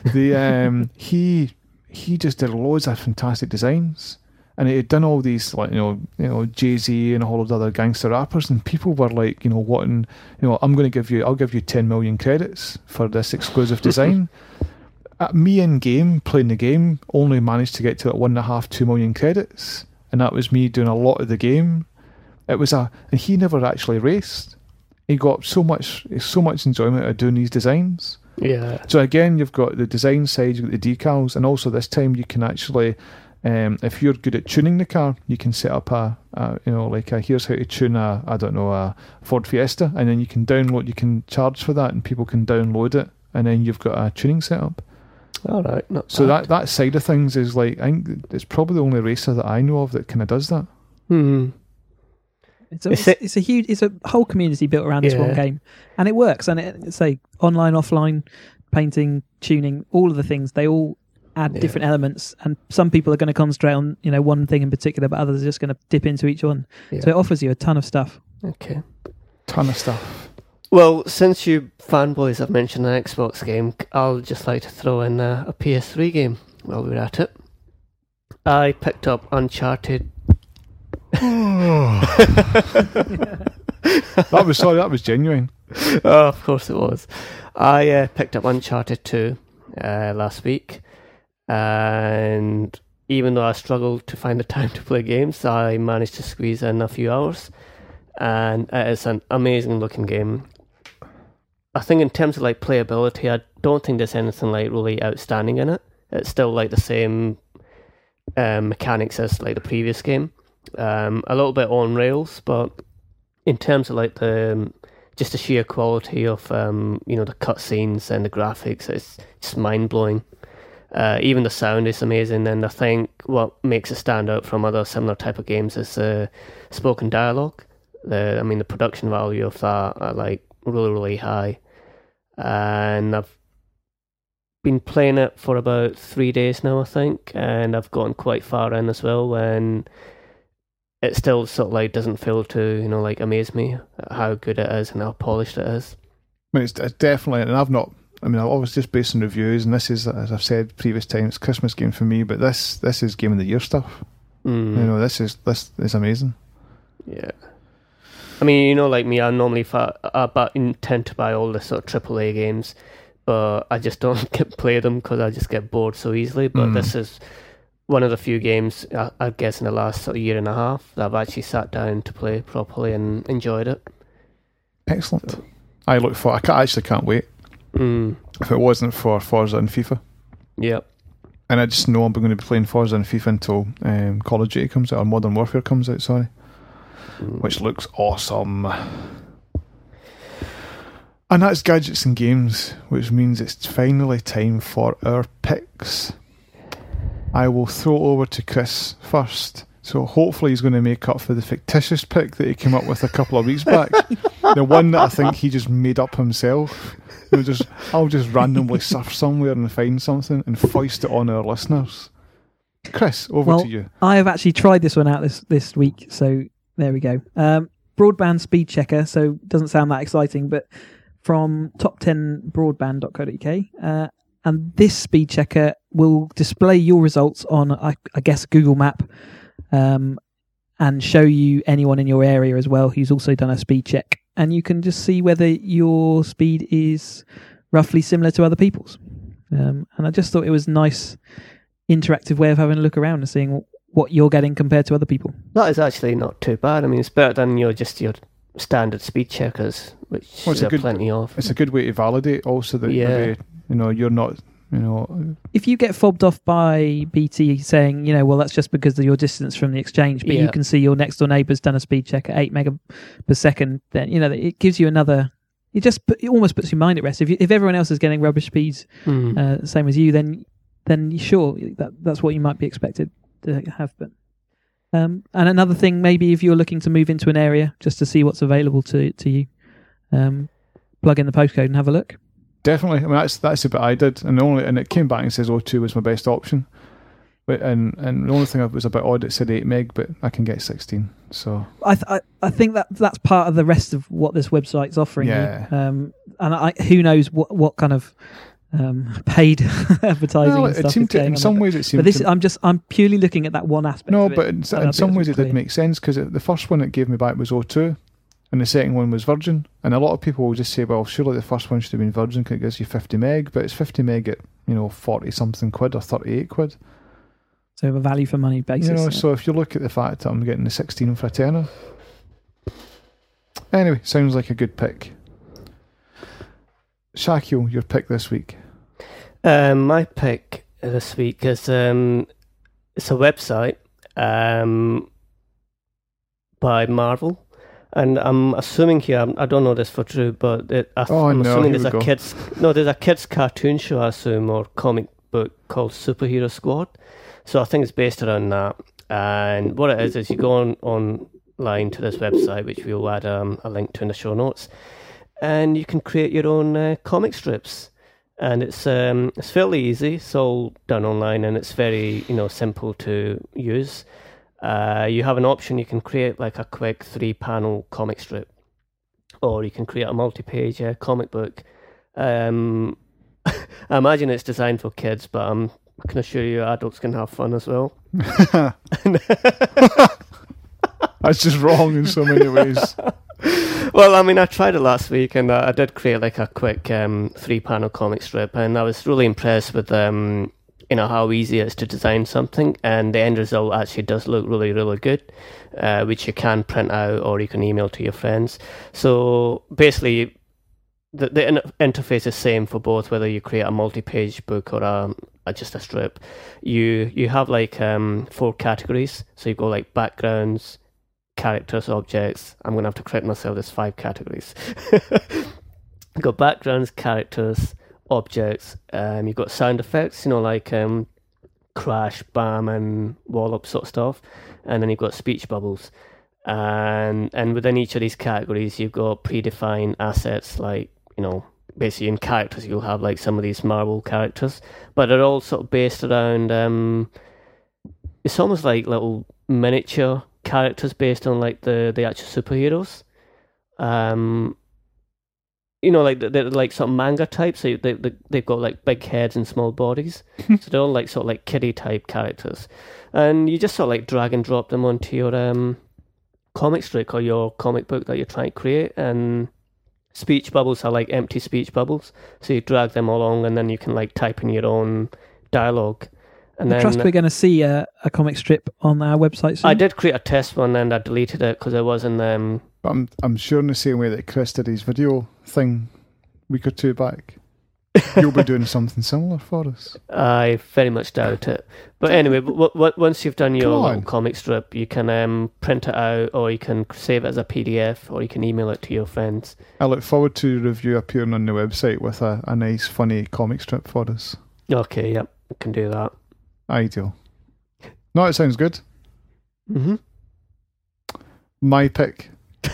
He just did loads of fantastic designs. And he had done all these, like, Jay-Z and all of the other gangster rappers, and people were like, wanting, I'll give you 10 million credits for this exclusive design. Me in game, playing the game, only managed to get to 1.5-2 million credits, and that was me doing a lot of the game. And he never actually raced. He got so much enjoyment out of doing these designs. Yeah. So again, you've got the design side, you've got the decals, and also this time you can actually. If you're good at tuning the car, you can set up here's how to tune a Ford Fiesta, and then you can charge for that, and people can download it, and then you've got a tuning setup. All right, so that side of things is like, I think it's probably the only racer that I know of that kind of does that. It's a whole community built around this one game, and it works. And it's online, offline, painting, tuning, all of the things, they all add different elements, and some people are going to concentrate on one thing in particular, but others are just going to dip into each one. So it offers you a ton of stuff. Okay. Ton of stuff. Well, since you fanboys have mentioned an Xbox game, I'll just like to throw in a PS3 game while we're at it. I picked up Uncharted. That was genuine. Oh, of course it was. I picked up Uncharted 2 last week. And even though I struggled to find the time to play games, I managed to squeeze in a few hours. And it is an amazing looking game. I think in terms of playability, I don't think there's anything really outstanding in it. It's still the same mechanics as the previous game. A little bit on rails, but in terms of the just the sheer quality of the cutscenes and the graphics, it's just mind blowing. Even the sound is amazing, and I think what makes it stand out from other similar type of games is spoken dialogue. The production value of that are like really, really high. And I've been playing it for about 3 days now, I think, and I've gotten quite far in as well, when it still sort of like doesn't fail to, amaze me at how good it is and how polished it is. I mean, it's definitely, and I was just based on reviews, and this is, as I've said previous times, Christmas game for me, but this is Game of the Year stuff. This is amazing. Yeah. I mean, like me, I normally tend to buy all the sort of AAA games, but I just don't play them because I just get bored so easily. But this is one of the few games, I guess, in the last sort of year and a half that I've actually sat down to play properly and enjoyed it. Excellent. So, I can't wait. If it wasn't for Forza and FIFA. Yep. And I just know I'm going to be playing Forza and FIFA until Call of Duty comes out, or Modern Warfare comes out, sorry. Which looks awesome. And that's Gadgets and Games, which means it's finally time for our picks. I will throw over to Chris first. So hopefully he's going to make up for the fictitious pick that he came up with a couple of weeks back. The one that I think he just made up himself. I'll just randomly surf somewhere and find something and foist it on our listeners. Chris, over to you. I have actually tried this one out this week, so there we go. Broadband speed checker, so doesn't sound that exciting, but from top10broadband.co.uk. And this speed checker will display your results on, I guess, Google Map, and show you anyone in your area as well who's also done a speed check. And you can just see whether your speed is roughly similar to other people's. And I just thought it was a nice interactive way of having a look around and seeing what you're getting compared to other people. That is actually not too bad. I mean, it's better than your standard speed checkers, which there are plenty of. It's a good way to validate also that maybe, you're not... If you get fobbed off by BT saying, well, that's just because of your distance from the exchange, but you can see your next door neighbour's done a speed check at 8 meg per second, then it gives you another. It almost puts your mind at rest. If everyone else is getting rubbish speeds, same as you, then sure, that's what you might be expected to have. But and another thing, maybe if you're looking to move into an area just to see what's available to you, plug in the postcode and have a look. Definitely. I mean, that's the bit I did, and it came back and says O2 was my best option. But and the only thing that was a bit odd, it said 8 meg, but I can get 16. So I think that's part of the rest of what this website's offering you. And who knows what kind of paid advertising and stuff. In some ways it seemed. But I'm purely looking at that one aspect. No, but in some ways it did make sense, because the first one it gave me back was O2. And the second one was Virgin. And a lot of people will just say, well, surely the first one should have been Virgin because it gives you 50 meg, but it's 50 meg at, 40 something quid or 38 quid. So a value for money basis. So if you look at the fact that I'm getting the 16 for a tenner. Anyway, sounds like a good pick. Shakil, your pick this week. My pick this week is it's a website by Marvel. And I'm assuming here, I don't know this for true, but I'm assuming there's a kids cartoon show, I assume, or comic book called Superhero Squad. So I think it's based around that. And what it is you go online to this website, which we'll add a link to in the show notes, and you can create your own comic strips. And it's fairly easy. It's all done online, and it's very simple to use. You have an option. You can create like a quick 3-panel comic strip, or you can create a multi-page comic book. I imagine it's designed for kids, but I can assure you adults can have fun as well. That's just wrong in so many ways. Well, I mean, I tried it last week, and I did create like a quick 3-panel comic strip, and I was really impressed with how easy it is to design something, and the end result actually does look really, really good, which you can print out or you can email to your friends. So basically, the interface is same for both, whether you create a multi-page book or just a strip. You have like 4 categories. So you go like backgrounds, characters, objects. I'm going to have to correct myself. There's 5 categories. You've got backgrounds, characters, objects. You've got sound effects, like crash, bam, and wallop sort of stuff. And then you've got speech bubbles. And within each of these categories, you've got predefined assets like, basically in characters, you'll have like some of these Marvel characters. But they're all sort of based around... it's almost like little miniature characters based on like the actual superheroes. Like they're like sort of manga types. So they've got like big heads and small bodies. So they're all like sort of like kiddie type characters, and you just sort of like drag and drop them onto your comic strip or your comic book that you're trying to create. And speech bubbles are like empty speech bubbles, so you drag them along, and then you can like type in your own dialogue. And I trust we're going to see a comic strip on our website soon. I did create a test one and I deleted it because it wasn't... I'm sure in the same way that Chris did his video thing a week or 2 back, you'll be doing something similar for us. I very much doubt it. But anyway, once you've done your little comic strip, you can print it out, or you can save it as a PDF, or you can email it to your friends. I look forward to your review appearing on the website with a nice, funny comic strip for us. Okay, yep, I can do that. Ideal. No, it sounds good. Mm-hmm. My pick,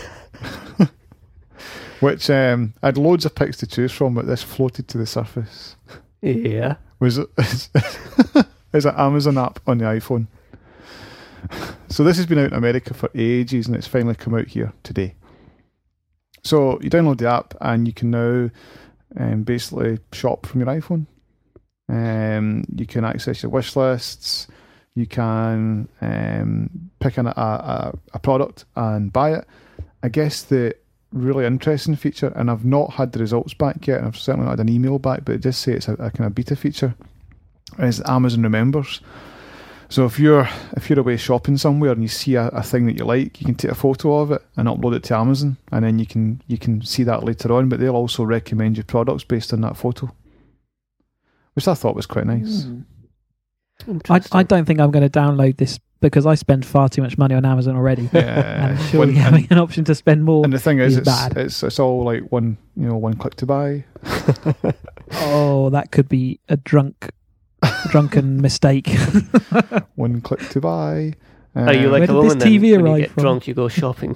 which I had loads of picks to choose from, but this floated to the surface. Yeah. Is an Amazon app on the iPhone. So this has been out in America for ages, and it's finally come out here today. So you download the app, and you can now basically shop from your iPhone. You can access your wish lists. You can pick a product and buy it. I guess the really interesting feature, and I've not had the results back yet, and I've certainly not had an email back, but it does say it's a kind of beta feature, is Amazon Remembers. So if you're away shopping somewhere and you see a thing that you like, you can take a photo of it and upload it to Amazon, and then you can see that later on, but they'll also recommend you products based on that photo, which I thought was quite nice. I don't think I'm going to download this because I spend far too much money on Amazon already. Yeah. And surely having an option to spend more. And the thing is bad. It's all like one click to buy. Oh, that could be a drunken mistake. One click to buy. Are you like a woman then? When you get drunk, you go shopping.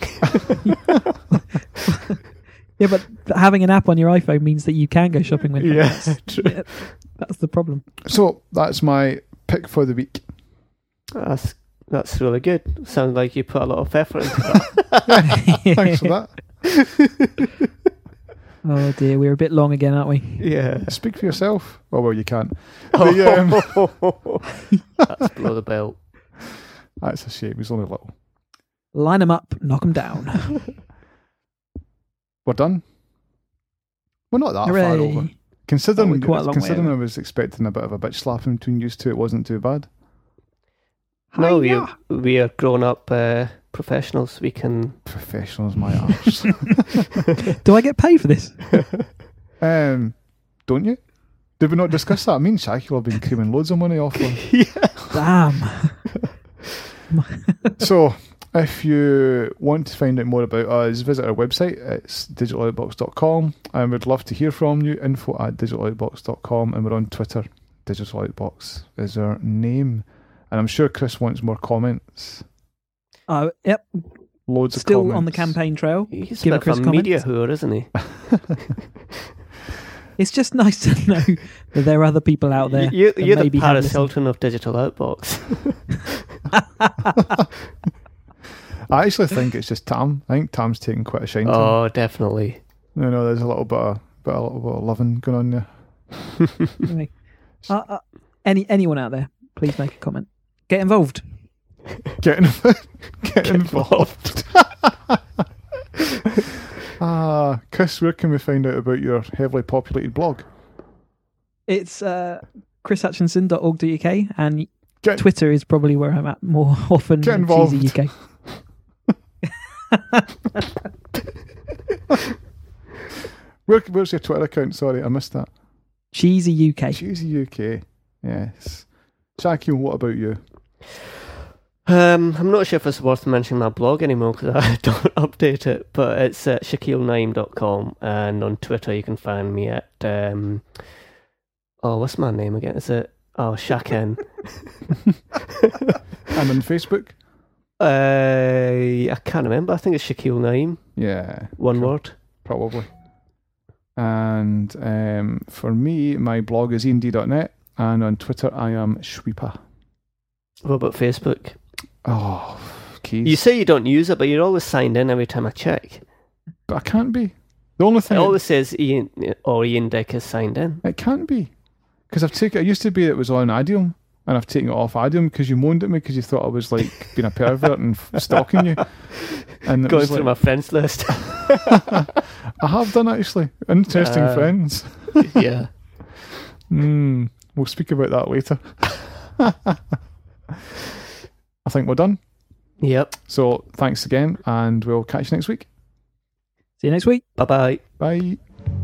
Yeah, but having an app on your iPhone means that you can go shopping with it. Yeah, true. Yeah, that's the problem. So that's my pick for the week. That's really good. Sounds like you put a lot of effort into that. Thanks for that. Oh dear, we're a bit long again, aren't we? Yeah. Speak for yourself. Oh, well, you can't. That's below the belt. That's a shame. He's only little. Line them up, knock them down. We're done. We're not that Hooray. far over. Considering I was expecting a bit of a bitch slapping between you two, it wasn't too bad. No, we are grown-up professionals. We can... Professionals, my arse. Do I get paid for this? Don't you? Did we not discuss that? Me and Shaquille have been creaming loads of money off one. Yeah. Damn. So, if you want to find out more about us, visit our website. It's digitaloutbox.com, and we'd love to hear from you. info@digitaloutbox.com, and we're on Twitter. Digital Outbox is our name. And I'm sure Chris wants more comments. Yep. Loads of comments. Still on the campaign trail. He's a bit of a media whore, isn't he? It's just nice to know that there are other people out there. You're the Paris Hilton of Digital Outbox. I actually think it's just Tam. I think Tam's taking quite a shine to him. Oh, definitely. No, there's a little bit of loving going on there. Anyway, anyone out there, please make a comment. Get involved. Get involved. Chris, where can we find out about your heavily populated blog? It's chrishutchinson.org.uk, and Twitter is probably where I'm at more often. Get involved. Cheesy UK. Where's your Twitter account? Sorry, I missed that. Cheesy UK. Cheesy UK. Yes. Shaquille, what about you? I'm not sure if it's worth mentioning my blog anymore because I don't update it, but it's at shaquillenaim.com, and on Twitter you can find me at what's my name again? Is it Shaken? And on Facebook? I can't remember. I think it's Shaquille Naim. Yeah. One word. Probably. And for me, my blog is iand.net, and on Twitter I am Shweepa. What about Facebook? Oh, keys. You say you don't use it, but you're always signed in every time I check. But I can't be. The only thing... It always says Ian Dick is signed in. It can't be. Because I've taken... It used to be it was on Adium, and I've taken it off Adium because you moaned at me because you thought I was like being a pervert and stalking you. And going through my friends list. I have done, actually. Interesting friends. Yeah. We'll speak about that later. I think we're done. Yep. So thanks again, and we'll catch you next week. See you next week. Bye-bye. Bye.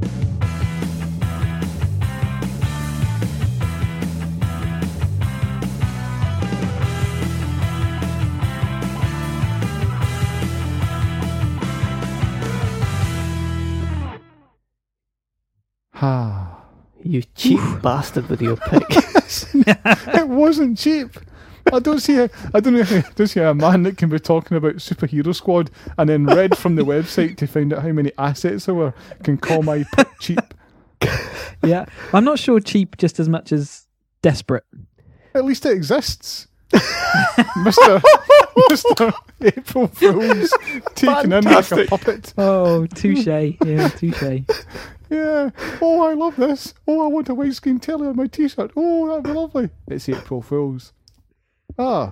Ha. You cheap bastard with your pick. It wasn't cheap. I don't see how a man that can be talking about Superhero Squad and then read from the website to find out how many assets there were can call my pick cheap. Yeah, I'm not sure cheap just as much as desperate. At least it exists. Mr. April Fool's taken in like a puppet. Oh, touche. Yeah, touche. Yeah. Oh, I love this. Oh, I want a widescreen telly on my t-shirt. Oh, that'd be lovely. It's April Fool's. Ah.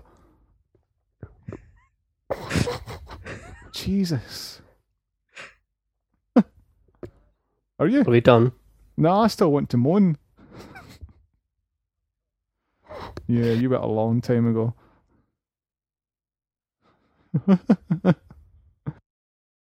Jesus. Are you? Are we done? No, I still want to moan. Yeah, you went a long time ago.